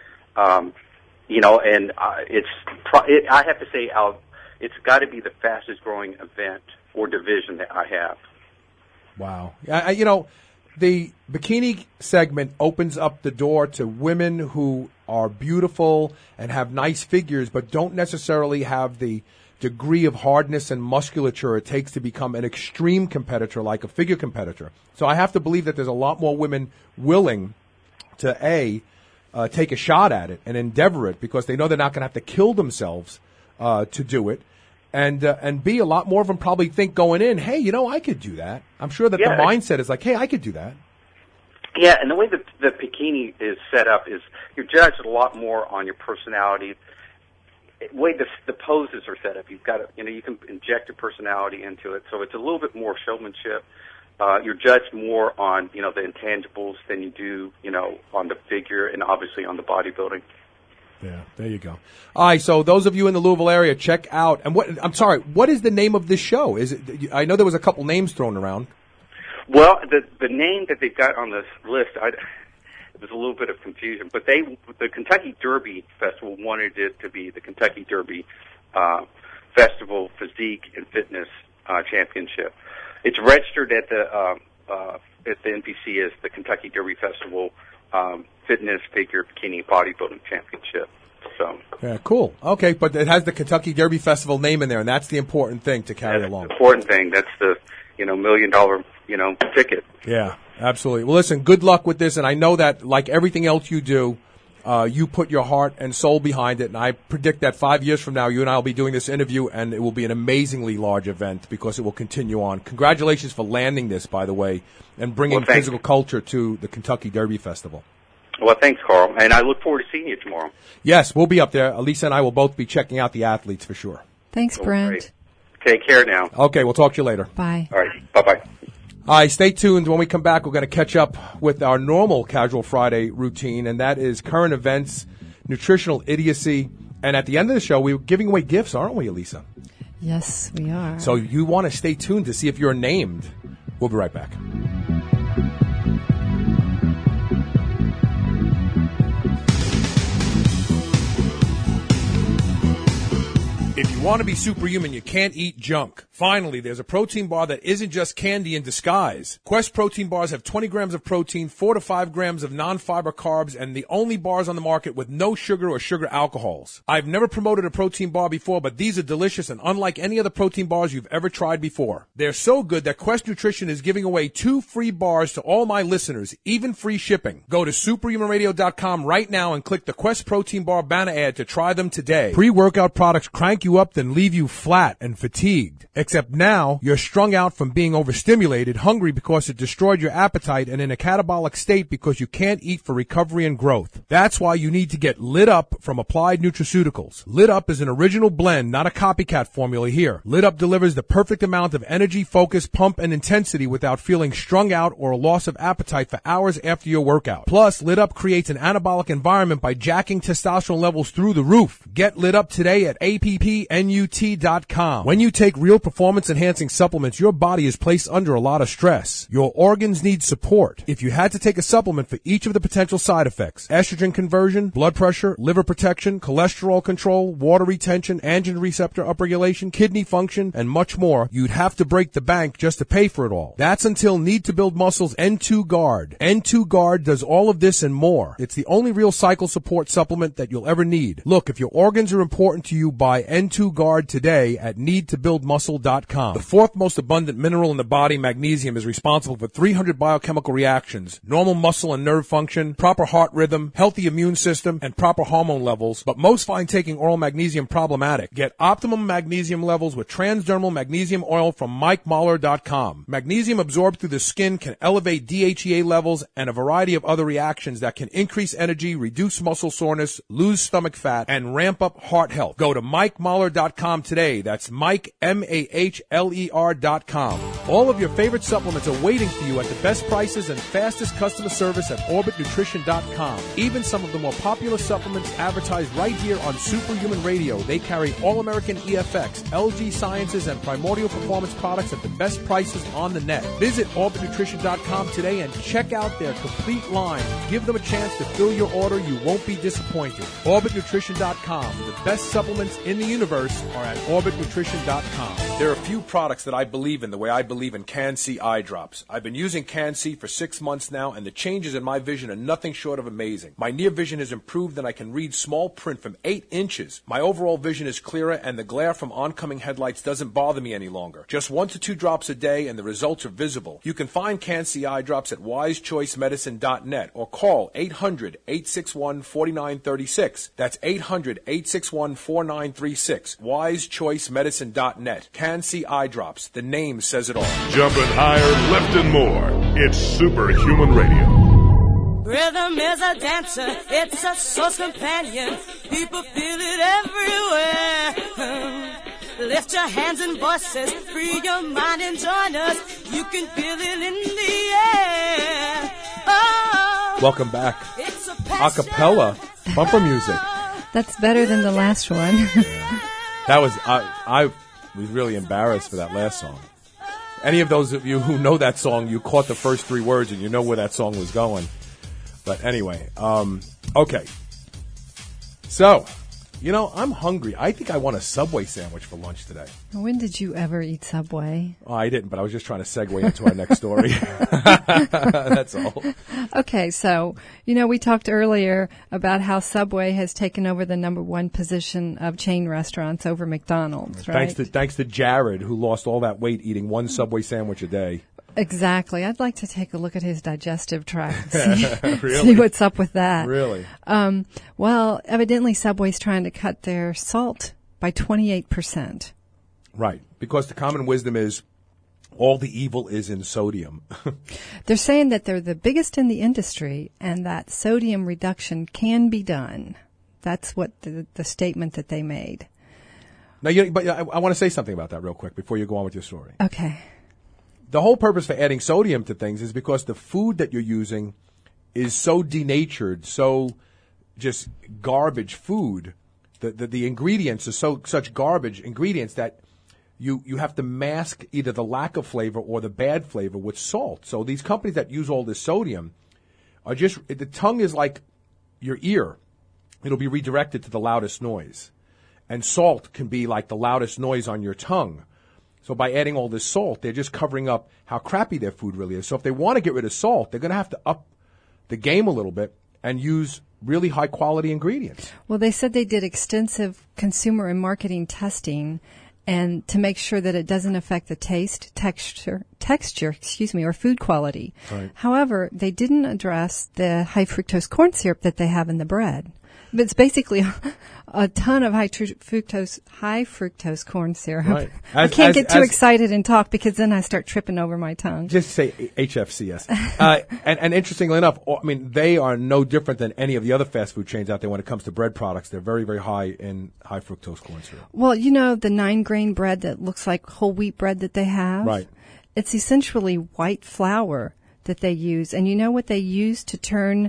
And I have to say, Al, it's got to be the fastest growing event or division that I have. Wow. The bikini segment opens up the door to women who are beautiful and have nice figures, but don't necessarily have the degree of hardness and musculature it takes to become an extreme competitor like a figure competitor. So I have to believe that there's a lot more women willing to, take a shot at it and endeavor it because they know they're not going to have to kill themselves to do it. And B, a lot more of them probably think going in, hey, I could do that. I'm sure that the mindset is like, hey, I could do that. Yeah, and the way the bikini is set up is you're judged a lot more on your personality. The way the poses are set up, you've got to, you can inject your personality into it, so it's a little bit more showmanship. You're judged more on, the intangibles than you do, on the figure and obviously on the bodybuilding. Yeah, there you go. All right, so those of you in the Louisville area, check out. And what is the name of this show? Is it? I know there was a couple names thrown around. Well, the name that they've got on this list, there's a little bit of confusion, but the Kentucky Derby Festival wanted it to be the Kentucky Derby Festival Physique and Fitness Championship. It's registered at the NPC as the Kentucky Derby Festival Fitness, Figure, Bikini, Bodybuilding Championship. So yeah, cool. Okay, but it has the Kentucky Derby Festival name in there, and that's the important thing to carry along. The important thing. That's the $1 million ticket. Yeah, absolutely. Well, listen, good luck with this, and I know that like everything else you do, you put your heart and soul behind it, and I predict that 5 years from now, you and I will be doing this interview, and it will be an amazingly large event because it will continue on. Congratulations for landing this, by the way, and bringing physical culture to the Kentucky Derby Festival. Well, thanks, Carl, and I look forward to seeing you tomorrow. Yes, we'll be up there. Elisa and I will both be checking out the athletes for sure. Thanks, Brent. Great. Take care now. Okay, we'll talk to you later. Bye. All right, bye-bye. All right, stay tuned. When we come back, we're going to catch up with our normal Casual Friday routine, and that is current events, nutritional idiocy, and at the end of the show, we're giving away gifts, aren't we, Elisa? Yes, we are. So you want to stay tuned to see if you're named. We'll be right back. If you want to be superhuman, you can't eat junk. Finally, there's a protein bar that isn't just candy in disguise. Quest protein bars have 20 grams of protein, 4 to 5 grams of non-fiber carbs, and the only bars on the market with no sugar or sugar alcohols. I've never promoted a protein bar before, but these are delicious and unlike any other protein bars you've ever tried before. They're so good that Quest Nutrition is giving away 2 free bars to all my listeners, even free shipping. Go to superhumanradio.com right now and click the Quest Protein Bar banner ad to try them today. Pre-workout products crank you up, then leave you flat and fatigued. Except now, you're strung out from being overstimulated, hungry because it destroyed your appetite, and in a catabolic state because you can't eat for recovery and growth. That's why you need to get Lit Up from Applied Nutraceuticals. Lit Up is an original blend, not a copycat formula here. Lit Up delivers the perfect amount of energy, focus, pump, and intensity without feeling strung out or a loss of appetite for hours after your workout. Plus, Lit Up creates an anabolic environment by jacking testosterone levels through the roof. Get Lit Up today at appnut.com. When you take real performance-enhancing supplements, your body is placed under a lot of stress. Your organs need support. If you had to take a supplement for each of the potential side effects, estrogen conversion, blood pressure, liver protection, cholesterol control, water retention, androgen receptor upregulation, kidney function, and much more, you'd have to break the bank just to pay for it all. That's until Need to Build Muscle's N2 Guard. N2 Guard does all of this and more. It's the only real cycle support supplement that you'll ever need. Look, if your organs are important to you, buy N2 Guard today at needtobuildmuscle.com. The fourth most abundant mineral in the body, magnesium, is responsible for 300 biochemical reactions, normal muscle and nerve function, proper heart rhythm, healthy immune system, and proper hormone levels, but most find taking oral magnesium problematic. Get optimum magnesium levels with transdermal magnesium oil from MikeMahler.com. Magnesium absorbed through the skin can elevate DHEA levels and a variety of other reactions that can increase energy, reduce muscle soreness, lose stomach fat, and ramp up heart health. Go to MikeMahler.com today. That's Mike, MAHLER.com. All of your favorite supplements are waiting for you at the best prices and fastest customer service at OrbitNutrition.com. Even some of the more popular supplements advertised right here on Superhuman Radio. They carry All-American EFX, LG Sciences, and Primordial Performance products at the best prices on the net. Visit OrbitNutrition.com today and check out their complete line. Give them a chance to fill your order. You won't be disappointed. OrbitNutrition.com. The best supplements in the universe are at OrbitNutrition.com. There are a few products that I believe in the way I believe in Can-C eye drops. I've been using Can-C for 6 months now, and the changes in my vision are nothing short of amazing. My near vision has improved, and I can read small print from 8 inches. My overall vision is clearer, and the glare from oncoming headlights doesn't bother me any longer. Just 1 to 2 drops a day, and the results are visible. You can find Can-C eye drops at wisechoicemedicine.net or call 800-861-4936. That's 800-861-4936. wisechoicemedicine.net. Can-C eye drops. The name says it all. Jumping higher, lifting more. It's Superhuman Radio. Rhythm is a dancer, it's a source companion. People feel it everywhere. Lift your hands and voices, free your mind and join us. You can feel it in the air. Oh, welcome back. It's a cappella bumper music. That's better than the last one. That was I was really embarrassed for that last song. Any of those of you who know that song, you caught the first 3 words and you know where that song was going. But anyway, okay. So, You know, I'm hungry. I think I want a Subway sandwich for lunch today. When did you ever eat Subway? Oh, I didn't, but I was just trying to segue into our next story. That's all. Okay, so, we talked earlier about how Subway has taken over the #1 position of chain restaurants over McDonald's, right? Thanks to Jared, who lost all that weight eating one Subway sandwich a day. Exactly. I'd like to take a look at his digestive tract and see, Really? see what's up with that. Really? Well, evidently Subway's trying to cut their salt by 28%. Right. Because the common wisdom is all the evil is in sodium. They're saying that they're the biggest in the industry and that sodium reduction can be done. That's what the statement that they made. Now, but I want to say something about that real quick before you go on with your story. Okay. The whole purpose for adding sodium to things is because the food that you're using is so denatured, so just garbage food. The ingredients are such garbage ingredients that you have to mask either the lack of flavor or the bad flavor with salt. So these companies that use all this sodium are the tongue is like your ear. It'll be redirected to the loudest noise. And salt can be like the loudest noise on your tongue. So by adding all this salt, they're just covering up how crappy their food really is. So if they want to get rid of salt, they're going to have to up the game a little bit and use really high-quality ingredients. Well, they said they did extensive consumer and marketing testing and to make sure that it doesn't affect the taste, texture, or food quality. Right. However, they didn't address the high fructose corn syrup that they have in the bread. But it's basically a ton of high fructose corn syrup. Right. I can't get too excited and talk because then I start tripping over my tongue. Just say HFCS. And interestingly enough, they are no different than any of the other fast food chains out there when it comes to bread products. They're very, very high in high fructose corn syrup. Well, the 9-grain bread that looks like whole wheat bread that they have? Right. It's essentially white flour that they use. And you know what they use to turn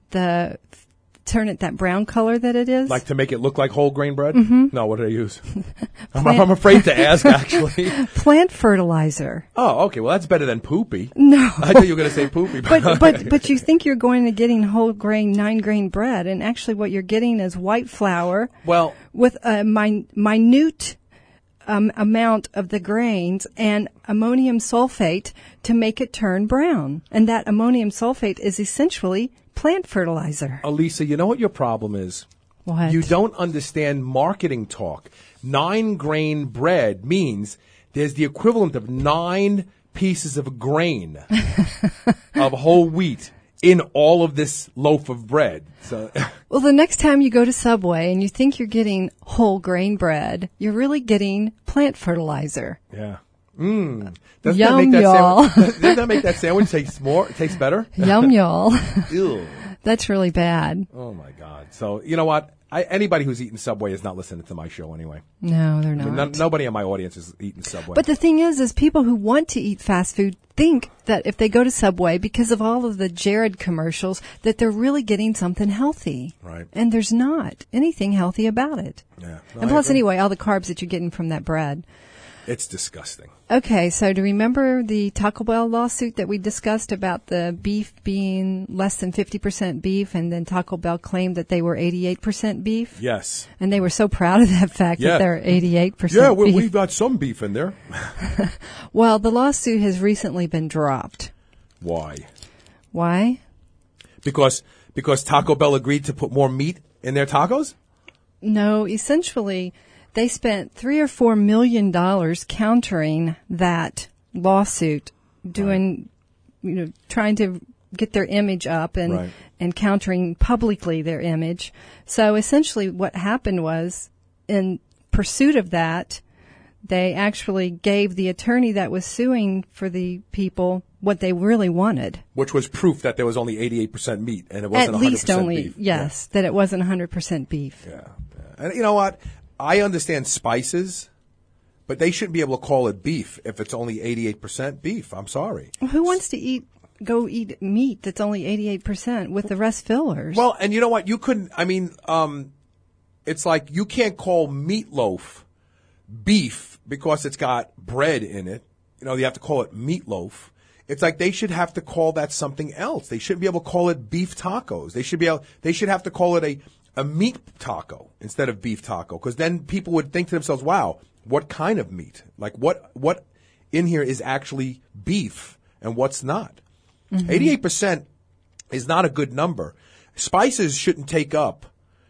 it that brown color that it is? Like to make it look like whole grain bread? Mm-hmm. No, what do they use? I'm afraid to ask, actually. Plant fertilizer. Oh, okay. Well, that's better than poopy. No. I thought you were going to say poopy. But you think you're going to getting whole grain 9-grain bread, and actually what you're getting is white flour. Well, with a minute amount of the grains and ammonium sulfate to make it turn brown. And that ammonium sulfate is essentially plant fertilizer. Elisa, you know what your problem is? What? You don't understand marketing talk. 9-grain bread means there's the equivalent of 9 pieces of grain of whole wheat in all of this loaf of bread. So, well, the next time you go to Subway and you think you're getting whole grain bread, you're really getting plant fertilizer. Yeah. Doesn't Yum, y'all. Doesn't that make that sandwich taste better? Yum, y'all. Ew. That's really bad. Oh, my God. So, you know what? Anybody who's eating Subway is not listening to my show anyway. No, they're not. Nobody in my audience is eating Subway. But the thing is people who want to eat fast food think that if they go to Subway, because of all of the Jared commercials, that they're really getting something healthy. Right. And there's not anything healthy about it. Yeah. No, and plus, anyway, all the carbs that you're getting from that bread. It's disgusting. Okay, so do you remember the Taco Bell lawsuit that we discussed about the beef being less than 50% beef, and then Taco Bell claimed that they were 88% beef? Yes. And they were so proud of that fact that they're 88% beef. Yeah, we've got some beef in there. Well, the lawsuit has recently been dropped. Why? Why? Because Taco Bell agreed to put more meat in their tacos? No, essentially they spent $3 or $4 million countering that lawsuit, trying to get their image up and countering publicly their image. So essentially what happened was, in pursuit of that, they actually gave the attorney that was suing for the people what they really wanted. Which was proof that there was only 88% meat and it wasn't 100% beef. At least only, yes, that it wasn't 100% beef. Yeah. And you know what? I understand spices, but they shouldn't be able to call it beef if it's only 88% beef. I'm sorry. Well, who wants to go eat meat that's only 88% with the rest fillers? Well, and you know what? You couldn't, it's like you can't call meatloaf beef because it's got bread in it. You have to call it meatloaf. It's like they should have to call that something else. They shouldn't be able to call it beef tacos. They should have to call it a meat taco instead of beef taco, because then people would think to themselves, wow, what kind of meat? Like what in here is actually beef and what's not? 88% is not a good number. Spices shouldn't take up,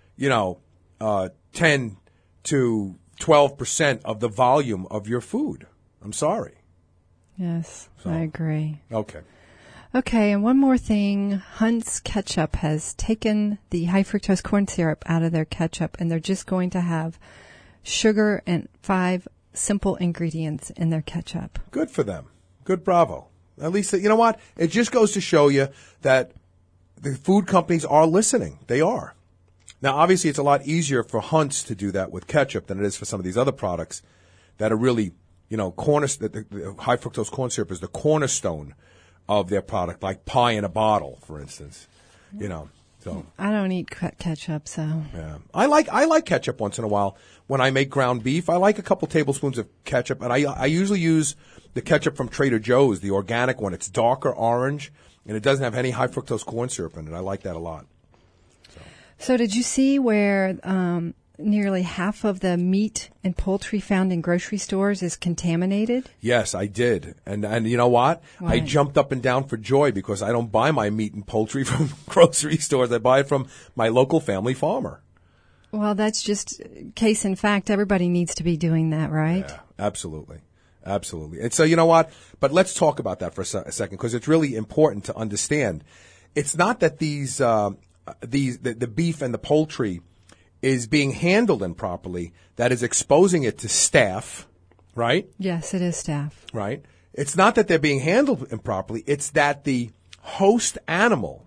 10 to 12% of the volume of your food. I'm sorry. Yes, I agree. Okay. Okay, and one more thing. Hunt's Ketchup has taken the high fructose corn syrup out of their ketchup, and they're just going to have sugar and 5 simple ingredients in their ketchup. Good for them. Good, bravo. At least, you know what? It just goes to show you that the food companies are listening. They are. Now, obviously, it's a lot easier for Hunt's to do that with ketchup than it is for some of these other products that are really, the high fructose corn syrup is the cornerstone of their product, like pie in a bottle, for instance. So I don't eat ketchup, so yeah, I like ketchup once in a while. When I make ground beef, I like a couple tablespoons of ketchup, and I usually use the ketchup from Trader Joe's, the organic one. It's darker orange, and it doesn't have any high fructose corn syrup in it. I like that a lot. So did you see where nearly half of the meat and poultry found in grocery stores is contaminated? Yes, I did. And you know what? I jumped up and down for joy because I don't buy my meat and poultry from grocery stores. I buy it from my local family farmer. Well, that's just case in fact. Everybody needs to be doing that, right? Yeah, absolutely. Absolutely. And so, you know what? But let's talk about that for a second, because it's really important to understand. It's not that the beef and the poultry is being handled improperly that is exposing it to staph, right? Yes, it is staph. Right. It's not that they're being handled improperly. It's that the host animal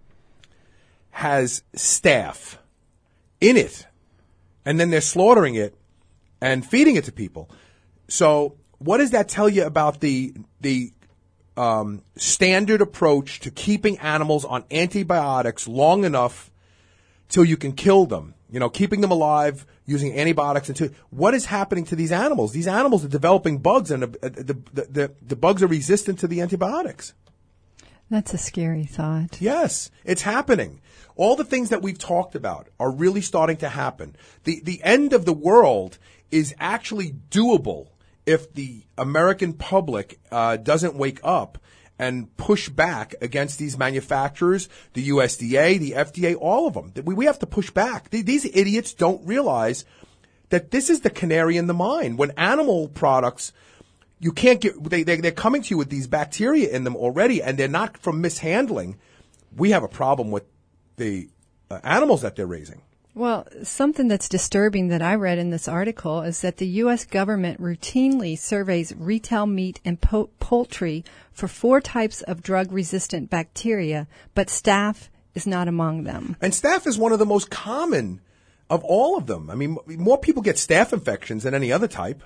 has staph in it, and then they're slaughtering it and feeding it to people. So what does that tell you about the standard approach to keeping animals on antibiotics long enough till you can kill them? Keeping them alive using antibiotics what is happening to these animals? These animals are developing bugs, and the bugs are resistant to the antibiotics. That's a scary thought. Yes, it's happening. All the things that we've talked about are really starting to happen. The end of the world is actually doable if the American public doesn't wake up and push back against these manufacturers, the USDA, the FDA, all of them. We have to push back. These idiots don't realize that this is the canary in the mine. When animal products, you can't get, they're coming to you with these bacteria in them already, and they're not from mishandling. We have a problem with the animals that they're raising. Well, something that's disturbing that I read in this article is that the U.S. government routinely surveys retail meat and poultry for 4 types of drug-resistant bacteria, but staph is not among them. And staph is one of the most common of all of them. I mean, more people get staph infections than any other type.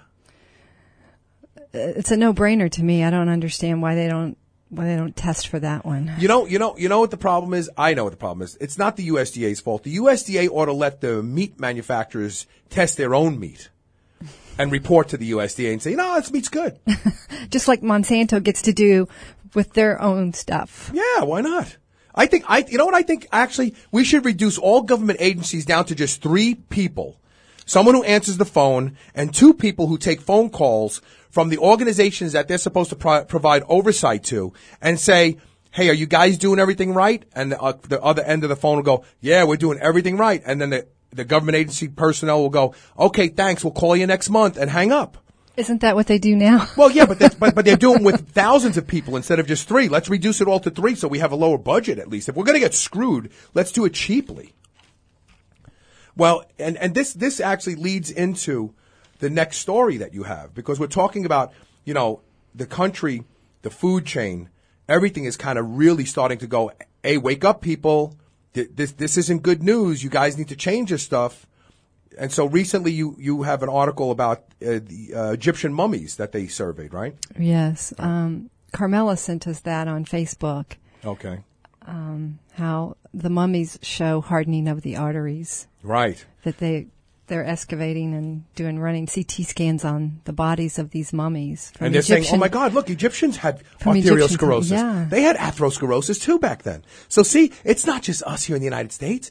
It's a no-brainer to me. I don't understand why they don't test for that one. You know what the problem is? I know what the problem is. It's not the USDA's fault. The USDA ought to let the meat manufacturers test their own meat and report to the USDA and say, this meat's good. Just like Monsanto gets to do with their own stuff. Yeah, why not? I think actually we should reduce all government agencies down to just 3 people. Someone who answers the phone and 2 people who take phone calls from the organizations that they're supposed to provide oversight to, and say, hey, are you guys doing everything right? And the other end of the phone will go, yeah, we're doing everything right. And then the government agency personnel will go, okay, thanks, we'll call you next month, and hang up. Isn't that what they do now? Well, yeah, but they're doing it with thousands of people instead of just 3. Let's reduce it all to 3 so we have a lower budget at least. If we're going to get screwed, let's do it cheaply. Well, and this actually leads into the next story that you have, because we're talking about, the country, the food chain, everything is kind of really starting to go, hey, wake up, people. This isn't good news. You guys need to change your stuff. And so recently you have an article about the Egyptian mummies that they surveyed, right? Yes. Carmela sent us that on Facebook. Okay. How the mummies show hardening of the arteries. Right. That they they're excavating and running CT scans on the bodies of these mummies. And they're saying, oh my God, look, Egyptians had arteriosclerosis. Yeah. They had atherosclerosis too back then. So see, it's not just us here in the United States.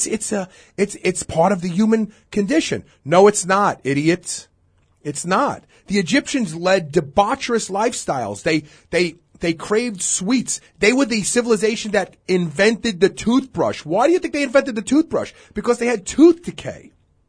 It's part of the human condition. No, it's not, idiots. It's not. The Egyptians led debaucherous lifestyles. They craved sweets. They were the civilization that invented the toothbrush. Why do you think they invented the toothbrush? Because they had tooth decay.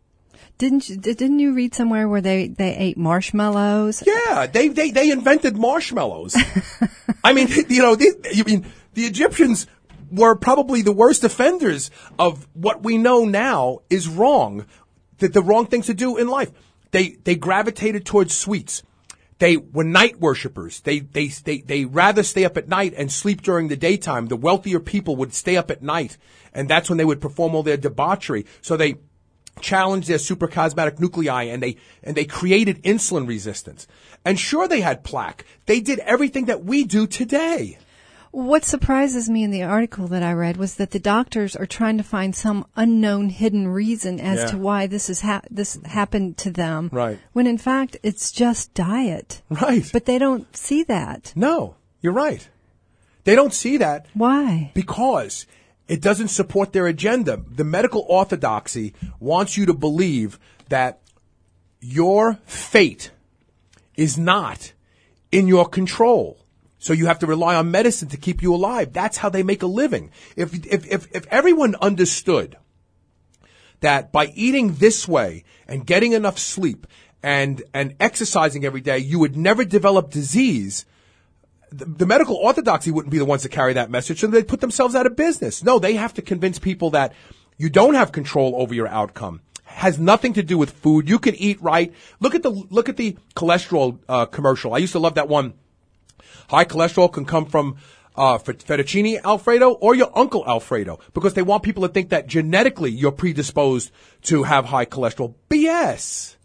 Didn't you read somewhere where they ate marshmallows? Yeah, they invented marshmallows. I mean, the Egyptians were probably the worst offenders of what we know now is wrong, the wrong things to do in life. They gravitated towards sweets. They were night worshipers. They rather stay up at night and sleep during the daytime. The wealthier people would stay up at night, and that's when they would perform all their debauchery. So they challenged their suprachiasmatic nuclei, and they created insulin resistance. And sure, they had plaque. They did everything that we do today. What surprises me in the article that I read was that the doctors are trying to find some unknown hidden reason as to why this happened to them. Right. When in fact, it's just diet. Right. But they don't see that. No, you're right. They don't see that. Why? Because it doesn't support their agenda. The medical orthodoxy wants you to believe that your fate is not in your control. So you have to rely on medicine to keep you alive. That's how they make a living. If everyone understood that by eating this way and getting enough sleep and exercising every day, you would never develop disease, the medical orthodoxy wouldn't be the ones to carry that message, so they'd put themselves out of business. No, they have to convince people that you don't have control over your outcome. Has nothing to do with food. You can eat right. Look at the cholesterol commercial. I used to love that one. High cholesterol can come from fettuccine Alfredo or your Uncle Alfredo, because they want people to think that genetically you're predisposed to have high cholesterol. BS.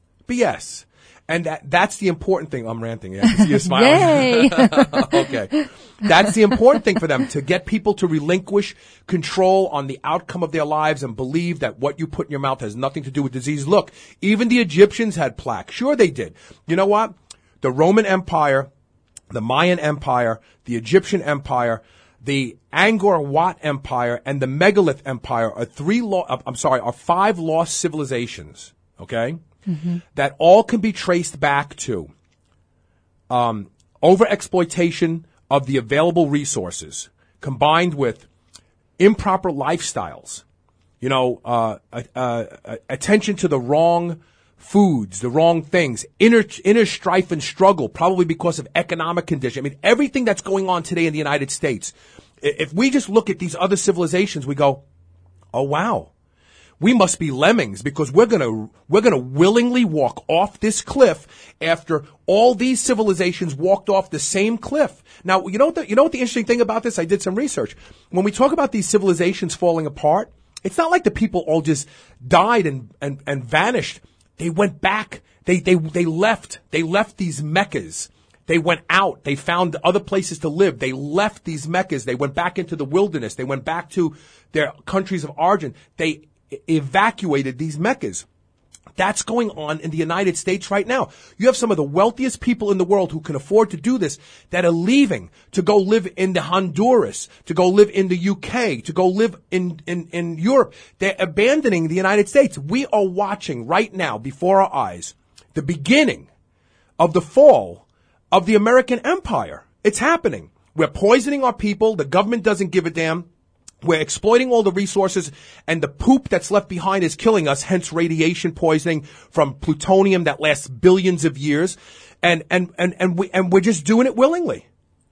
And that's the important thing. I'm ranting. Yeah, I see you smiling. Yay! Okay. That's the important thing for them, to get people to relinquish control on the outcome of their lives and believe that what you put in your mouth has nothing to do with disease. Look, even the Egyptians had plaque. Sure they did. You know what? The Roman Empire, the Mayan Empire, the Egyptian Empire, the Angkor Wat Empire, and the Megalith Empire are 5 lost civilizations, okay? Mm-hmm. That all can be traced back to overexploitation of the available resources combined with improper lifestyles, attention to the wrong foods, the wrong things, inner strife and struggle, probably because of economic condition. I mean, everything that's going on today in the United States, if we just look at these other civilizations, we go, oh wow, we must be lemmings, because we're gonna willingly walk off this cliff after all these civilizations walked off the same cliff. Now, you know what the interesting thing about this? I did some research. When we talk about these civilizations falling apart, it's not like the people all just died and vanished. They went back. They left. They left these meccas. They went out. They found other places to live. They left these meccas. They went back into the wilderness. They went back to their countries of origin. They evacuated these meccas. That's going on in the United States right now. You have some of the wealthiest people in the world who can afford to do this that are leaving to go live in the Honduras, to go live in the UK, to go live in Europe. They're abandoning the United States. We are watching right now before our eyes the beginning of the fall of the American empire. It's happening. We're poisoning our people. The government doesn't give a damn. We're exploiting all the resources, and the poop that's left behind is killing us, hence radiation poisoning from plutonium that lasts billions of years. And we're just doing it willingly.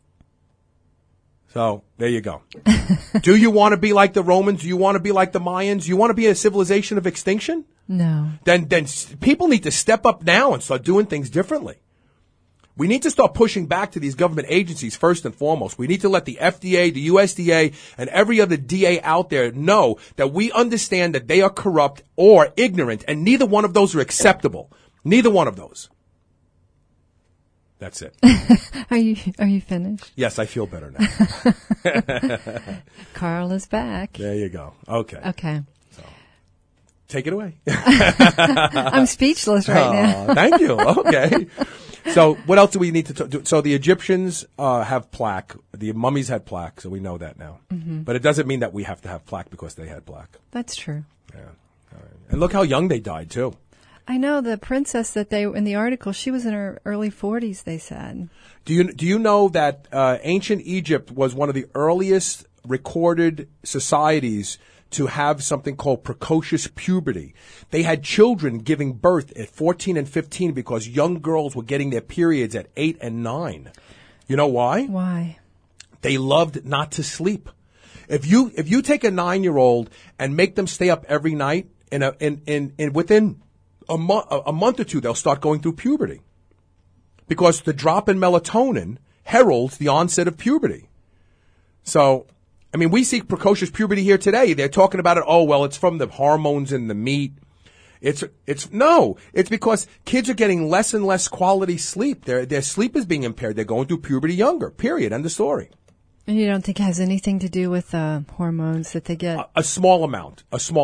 So there you go. Do you want to be like the Romans? Do you want to be like the Mayans? Do you want to be a civilization of extinction? No. Then people need to step up now and start doing things differently. We need to start pushing back to these government agencies first and foremost. We need to let the FDA, the USDA, and every other DA out there know that we understand that they are corrupt or ignorant, and neither one of those are acceptable. Neither one of those. That's it. Are you finished? Yes, I feel better now. Carl is back. There you go. Okay. Okay. Take it away. I'm speechless right now. Thank you. Okay. So what else do we need to do? So the Egyptians have plaque. The mummies had plaque, so we know that now. Mm-hmm. But it doesn't mean that we have to have plaque because they had plaque. That's true. Yeah. All right. And look how young they died, too. I know the princess that they in the article. She was in her early 40s. They said. Do you know that ancient Egypt was one of the earliest recorded societies to have something called precocious puberty? They had children giving birth at 14 and 15 because young girls were getting their periods at 8 and 9. You know why? Why? They loved not to sleep. If you take a 9-year-old and make them stay up every night, within a month or two, they'll start going through puberty. Because the drop in melatonin heralds the onset of puberty. So, I mean, we see precocious puberty here today. They're talking about it, oh, well, it's from the hormones in the meat. It's because kids are getting less and less quality sleep. Their sleep is being impaired. They're going through puberty younger, period. End of story. And you don't think it has anything to do with hormones that they get? A small amount.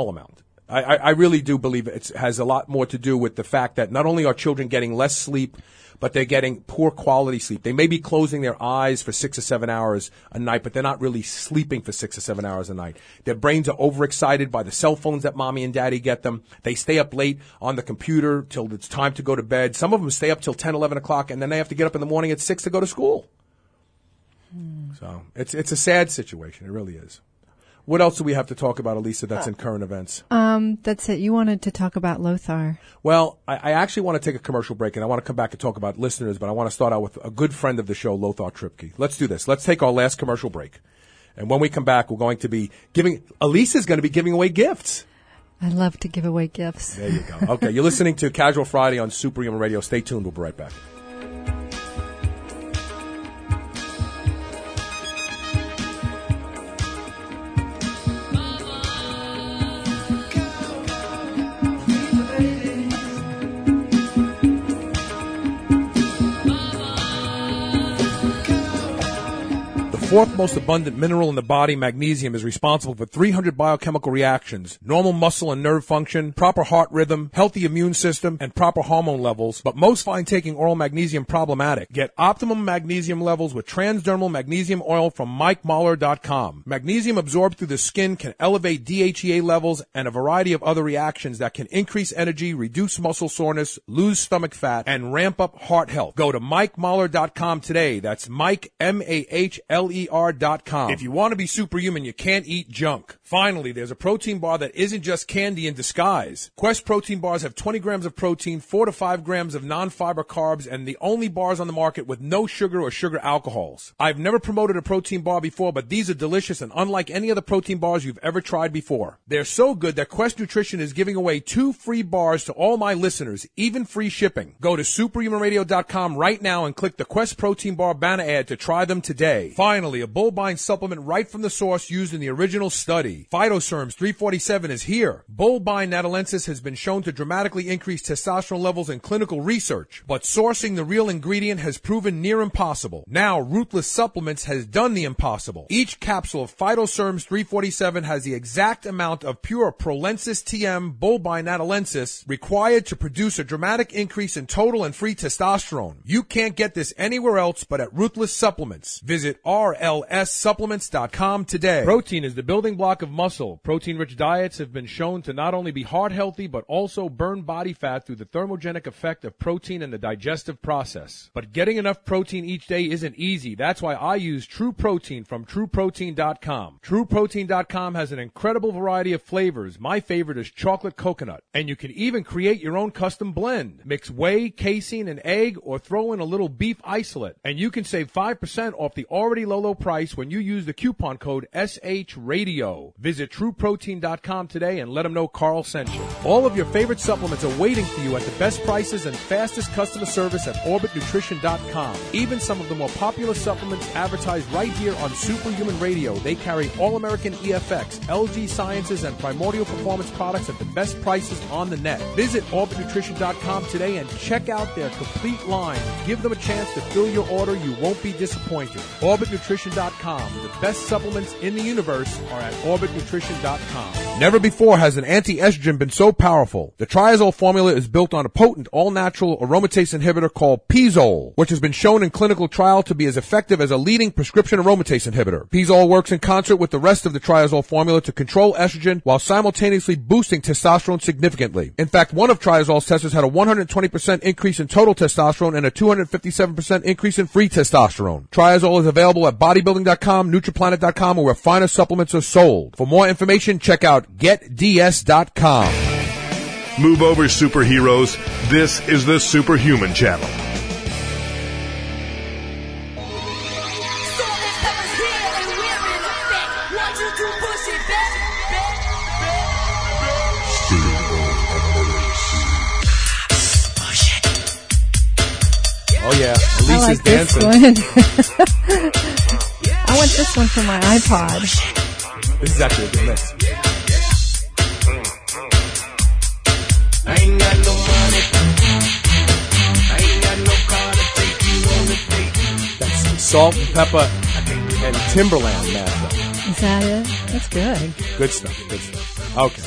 I really do believe it has a lot more to do with the fact that not only are children getting less sleep, but they're getting poor quality sleep. They may be closing their eyes for 6 or 7 hours a night, but they're not really sleeping for 6 or 7 hours a night. Their brains are overexcited by the cell phones that mommy and daddy get them. They stay up late on the computer till it's time to go to bed. Some of them stay up till 10, 11 o'clock, and then they have to get up in the morning at 6 to go to school. So it's a sad situation. It really is. What else do we have to talk about, Elisa, that's in current events? That's it. You wanted to talk about Lothar. Well, I actually want to take a commercial break, and I want to come back and talk about listeners, but I want to start out with a good friend of the show, Lothar Tripke. Let's do this. Let's take our last commercial break. And when we come back, we're going to be Elisa's going to be giving away gifts. I love to give away gifts. There you go. Okay, you're listening to Casual Friday on Superhuman Radio. Stay tuned. We'll be right back. Fourth most abundant mineral in the body, magnesium, is responsible for 300 biochemical reactions, normal muscle and nerve function, proper heart rhythm, healthy immune system, and proper hormone levels, but most find taking oral magnesium problematic. Get optimum magnesium levels with transdermal magnesium oil from MikeMahler.com. Magnesium absorbed through the skin can elevate DHEA levels and a variety of other reactions that can increase energy, reduce muscle soreness, lose stomach fat, and ramp up heart health. Go to MikeMahler.com today. That's Mike, MAHLER.com. If you want to be superhuman, you can't eat junk. Finally, there's a protein bar that isn't just candy in disguise. Quest protein bars have 20 grams of protein, 4 to 5 grams of non-fiber carbs, and the only bars on the market with no sugar or sugar alcohols. I've never promoted a protein bar before, but these are delicious and unlike any other protein bars you've ever tried before. They're so good that Quest Nutrition is giving away 2 free bars to all my listeners, even free shipping. Go to superhumanradio.com right now and click the Quest Protein Bar banner ad to try them today. Finally, a Bullbine supplement right from the source used in the original study. Phytoserms 347 is here. Bullbine natalensis has been shown to dramatically increase testosterone levels in clinical research, but sourcing the real ingredient has proven near impossible. Now, Ruthless Supplements has done the impossible. Each capsule of Phytoserms 347 has the exact amount of pure Prolensis TM Bullbine natalensis required to produce a dramatic increase in total and free testosterone. You can't get this anywhere else but at Ruthless Supplements. Visit RLSsupplements.com today. Protein is the building block of muscle. Protein-rich diets have been shown to not only be heart healthy, but also burn body fat through the thermogenic effect of protein in the digestive process. But getting enough protein each day isn't easy. That's why I use True Protein from TrueProtein.com. TrueProtein.com has an incredible variety of flavors. My favorite is chocolate coconut. And you can even create your own custom blend. Mix whey, casein, and egg, or throw in a little beef isolate. And you can save 5% off the already low price when you use the coupon code SHRadio. Visit TrueProtein.com today and let them know Carl sent you. All of your favorite supplements are waiting for you at the best prices and fastest customer service at OrbitNutrition.com. Even some of the more popular supplements advertised right here on Superhuman Radio. They carry All-American EFX, LG Sciences, and Primordial Performance products at the best prices on the net. Visit OrbitNutrition.com today and check out their complete line. Give them a chance to fill your order. You won't be disappointed. OrbitNutrition.com. The best supplements in the universe are at OrbitNutrition.com. Never before has an anti-estrogen been so powerful. The Triazole formula is built on a potent, all-natural aromatase inhibitor called Pizole, which has been shown in clinical trial to be as effective as a leading prescription aromatase inhibitor. Pizole works in concert with the rest of the Triazole formula to control estrogen while simultaneously boosting testosterone significantly. In fact, one of Triazole's testers had a 120% increase in total testosterone and a 257% increase in free testosterone. Triazole is available at bodybuilding.com, nutriplanet.com, or where finer supplements are sold. For more information, check out GetDS.com. Move over, superheroes. This is the Superhuman Channel. Oh yeah, Elisa's I like dancing. this one. I want this one for my iPod. This is actually a good mix. I ain't got no money. I ain't got no car to take you on the date. That's Salt and Pepper and Timberland mashup. Is that it? That's good. Good stuff. Good stuff. Okay.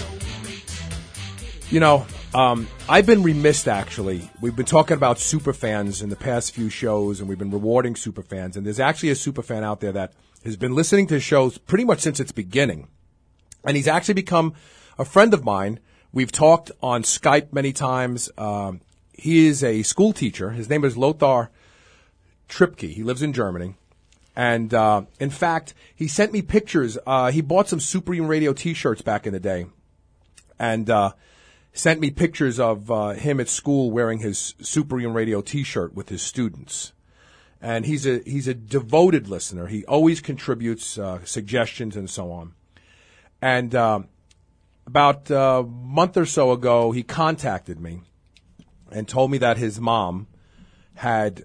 You know, I've been remiss, actually. We've been talking about superfans in the past few shows, and we've been rewarding superfans. And there's actually a superfan out there that has been listening to shows pretty much since its beginning. And he's actually become a friend of mine. We've talked on Skype many times. He is a school teacher. His name is Lothar Tripke. He lives in Germany. And in fact, he sent me pictures. He bought some Supreme Radio T-shirts back in the day. And sent me pictures of him at school wearing his Supreme Radio T-shirt with his students. And he's a devoted listener. He always contributes suggestions and so on. And about a month or so ago, he contacted me and told me that his mom had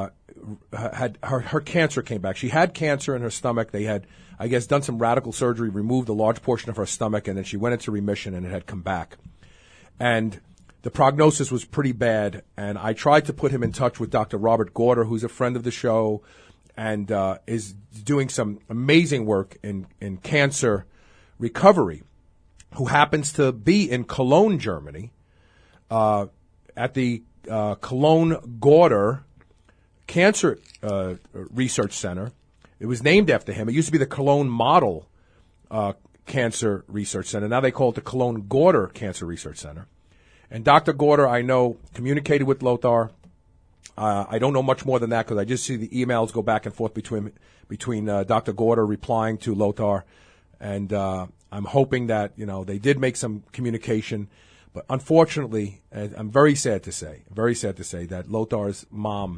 her cancer came back. She had cancer in her stomach. They had, I guess, done some radical surgery, removed a large portion of her stomach, and then she went into remission, and it had come back. And the prognosis was pretty bad, and I tried to put him in touch with Dr. Robert Gorder, who's a friend of the show and is doing some amazing work in cancer recovery, who happens to be in Cologne, Germany, at the Cologne Gorder Cancer Research Center. It was named after him. It used to be the Cologne Model Cancer Research Center. Now they call it the Cologne Gorder Cancer Research Center. And Dr. Gorder, I know, communicated with Lothar. I don't know much more than that because I just see the emails go back and forth between Dr. Gorder replying to Lothar. And I'm hoping that, you know, they did make some communication. But unfortunately, I'm very sad to say that Lothar's mom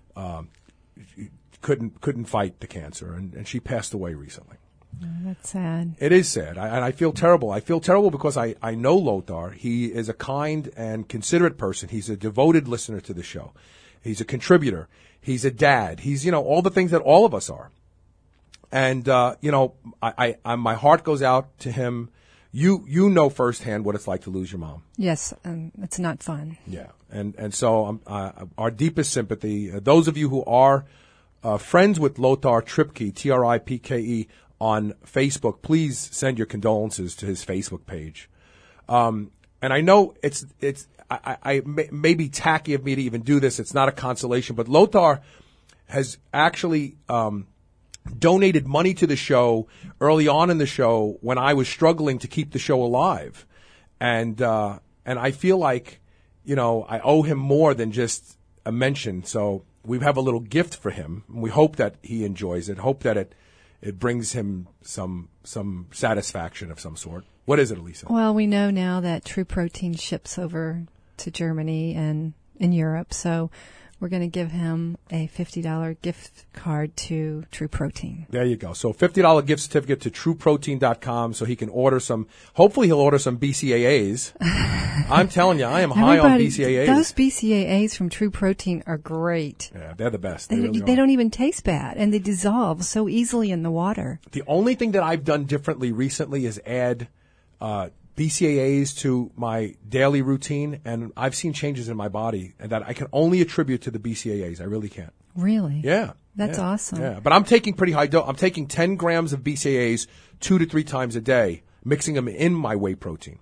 couldn't fight the cancer, and she passed away recently. Oh, that's sad. It is sad, and I feel terrible. I feel terrible because I know Lothar. He is a kind and considerate person. He's a devoted listener to the show. He's a contributor. He's a dad. He's, you know, all the things that all of us are. And, you know, I my heart goes out to him. You know firsthand what it's like to lose your mom. Yes, it's not fun. Yeah, and so our deepest sympathy. Those of you who are friends with Lothar Tripke, Tripke, on Facebook, please send your condolences to his Facebook page. And I know I may be tacky of me to even do this. It's not a consolation, but Lothar has actually donated money to the show early on in the show when I was struggling to keep the show alive. And I feel like, you know, I owe him more than just a mention. So we have a little gift for him. We hope that he enjoys it. Hope that it brings him some satisfaction of some sort. What is it, Elisa? Well, we know now that True Protein ships over to Germany and in Europe, so we're going to give him a $50 gift card to True Protein. There you go. So $50 gift certificate to trueprotein.com so he can order some. Hopefully he'll order some BCAAs. I'm telling you, I am high on BCAAs. Those BCAAs from True Protein are great. Yeah, they're the best. They don't even taste bad, and they dissolve so easily in the water. The only thing that I've done differently recently is add BCAAs to my daily routine, and I've seen changes in my body and that I can only attribute to the BCAAs. I really can't. Really? Yeah. That's awesome. Yeah, but I'm taking pretty high dose. I'm taking 10 grams of BCAAs 2 to 3 times a day, mixing them in my whey protein.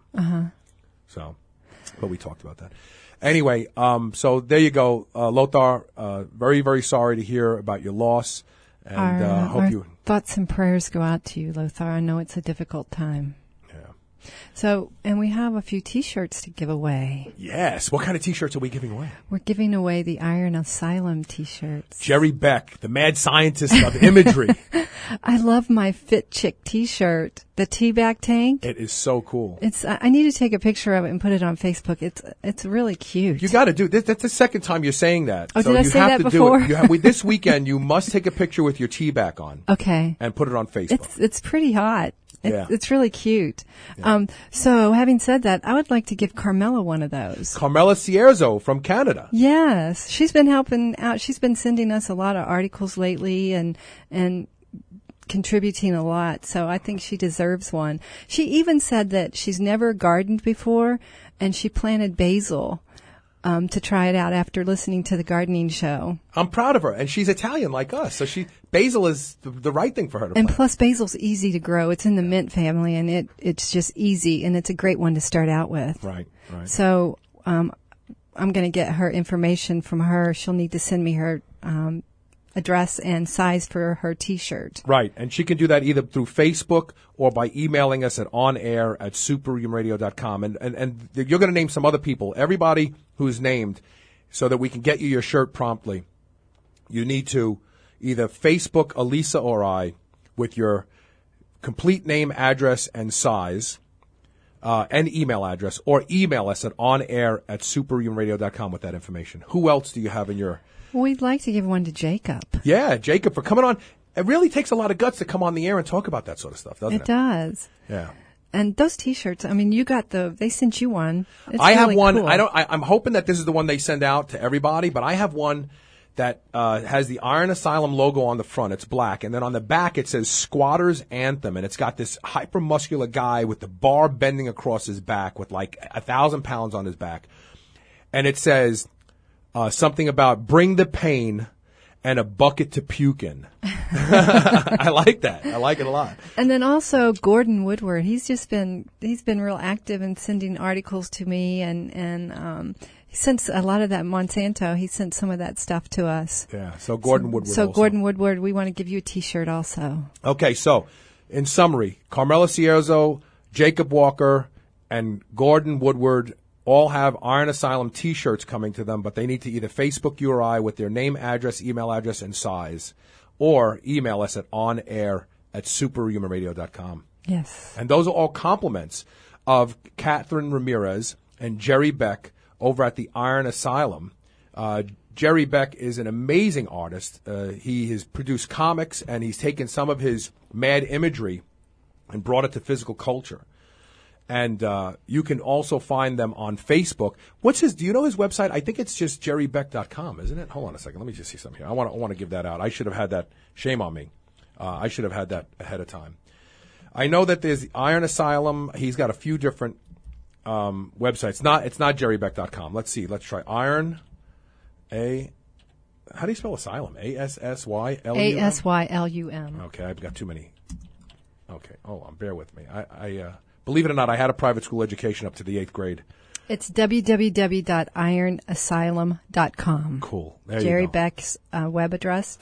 So, but we talked about that. Anyway, so there you go, Lothar. Very, very sorry to hear about your loss, and hope our you. thoughts and prayers go out to you, Lothar. I know it's a difficult time. Yeah. So, and we have a few T-shirts to give away. Yes. What kind of T-shirts are we giving away? We're giving away the Iron Asylum T-shirts. Jerry Beck, the mad scientist of imagery. I love my Fit Chick T-shirt, the teabag tank. It is so cool. I need to take a picture of it and put it on Facebook. It's really cute. You got to do this. That's the second time you're saying that. Oh, so did I you say have that to before? Do it. This weekend, you must take a picture with your tea back on. Okay. And put it on Facebook. It's pretty hot. Yeah. It's really cute. Yeah. So having said that, I would like to give Carmela one of those. Carmela Cierzo from Canada. Yes. She's been helping out. She's been sending us a lot of articles lately and contributing a lot. So I think she deserves one. She even said that she's never gardened before and she planted basil to try it out after listening to the gardening show. I'm proud of her, and she's Italian like us, so basil is the right thing for her to And plant. plus, basil's easy to grow. It's in the mint family, and it's just easy, and it's a great one to start out with. Right. So I'm going to get her information from her. She'll need to send me her address and size for her T-shirt. Right, and she can do that either through Facebook or by emailing us at onair@superhumanradio.com. And you're going to name some other people. Everybody who's named, so that we can get you your shirt promptly, you need to either Facebook Elisa or I with your complete name, address, and size, and email address, or email us at onair@superhumanradio.com with that information. Who else do you have in your... We'd like to give one to Jacob. Yeah, Jacob, for coming on. It really takes a lot of guts to come on the air and talk about that sort of stuff, doesn't it? It does. Yeah. And those T-shirts, I mean, they sent you one. It's I have really one. cool. I'm hoping that this is the one they send out to everybody, but I have one that has the Iron Asylum logo on the front. It's black, and then on the back it says Squatters Anthem, and it's got this hypermuscular guy with the bar bending across his back with like 1,000 pounds on his back, and it says something about bring the pain and a bucket to puke in. I like that. I like it a lot. And then also Gordon Woodward. He's been real active in sending articles to me, and he sent a lot of that Monsanto. He sent some of that stuff to us. Yeah. So Gordon Woodward. So also. Gordon Woodward, we want to give you a T-shirt also. Okay. So in summary, Carmela Cierzo, Jacob Walker, and Gordon Woodward all have Iron Asylum T-shirts coming to them, but they need to either Facebook you or I with their name, address, email address, and size, or email us at onair@superhumanradio.com. Yes. And those are all compliments of Catherine Ramirez and Jerry Beck over at the Iron Asylum. Jerry Beck is an amazing artist. He has produced comics, and he's taken some of his mad imagery and brought it to physical culture. And you can also find them on Facebook. Do you know his website? I think it's just jerrybeck.com, isn't it? Hold on a second. Let me just see something here. I want to give that out. I should have had that. Shame on me. I should have had that ahead of time. I know that there's the Iron Asylum. He's got a few different websites. It's not jerrybeck.com. Let's see. Let's try Iron. How do you spell asylum? ASSYLUM? ASYLUM. Okay, I've got too many. Okay, hold on. Bear with me. I believe it or not, I had a private school education up to the 8th grade. It's www.ironasylum.com. Cool. There Jerry you go. Beck's web address,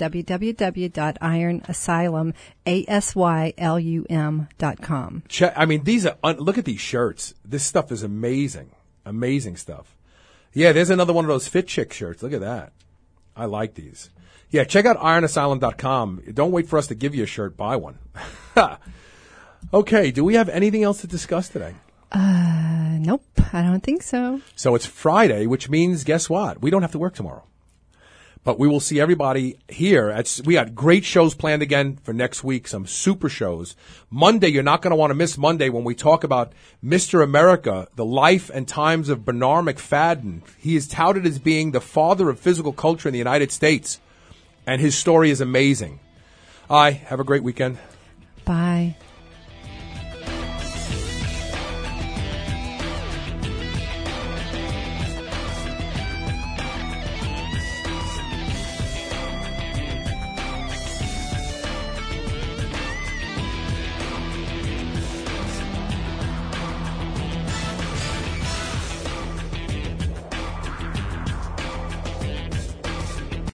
www.ironasylum.com. These are, look at these shirts. This stuff is amazing. Amazing stuff. Yeah, there's another one of those Fit Chick shirts. Look at that. I like these. Yeah, check out ironasylum.com. Don't wait for us to give you a shirt. Buy one. Okay, do we have anything else to discuss today? Nope, I don't think so. So it's Friday, which means, guess what? We don't have to work tomorrow. But we will see everybody here. We got great shows planned again for next week, some super shows. Monday, you're not going to want to miss Monday when we talk about Mr. America, the life and times of Bernard McFadden. He is touted as being the father of physical culture in the United States, and his story is amazing. Have a great weekend. Bye.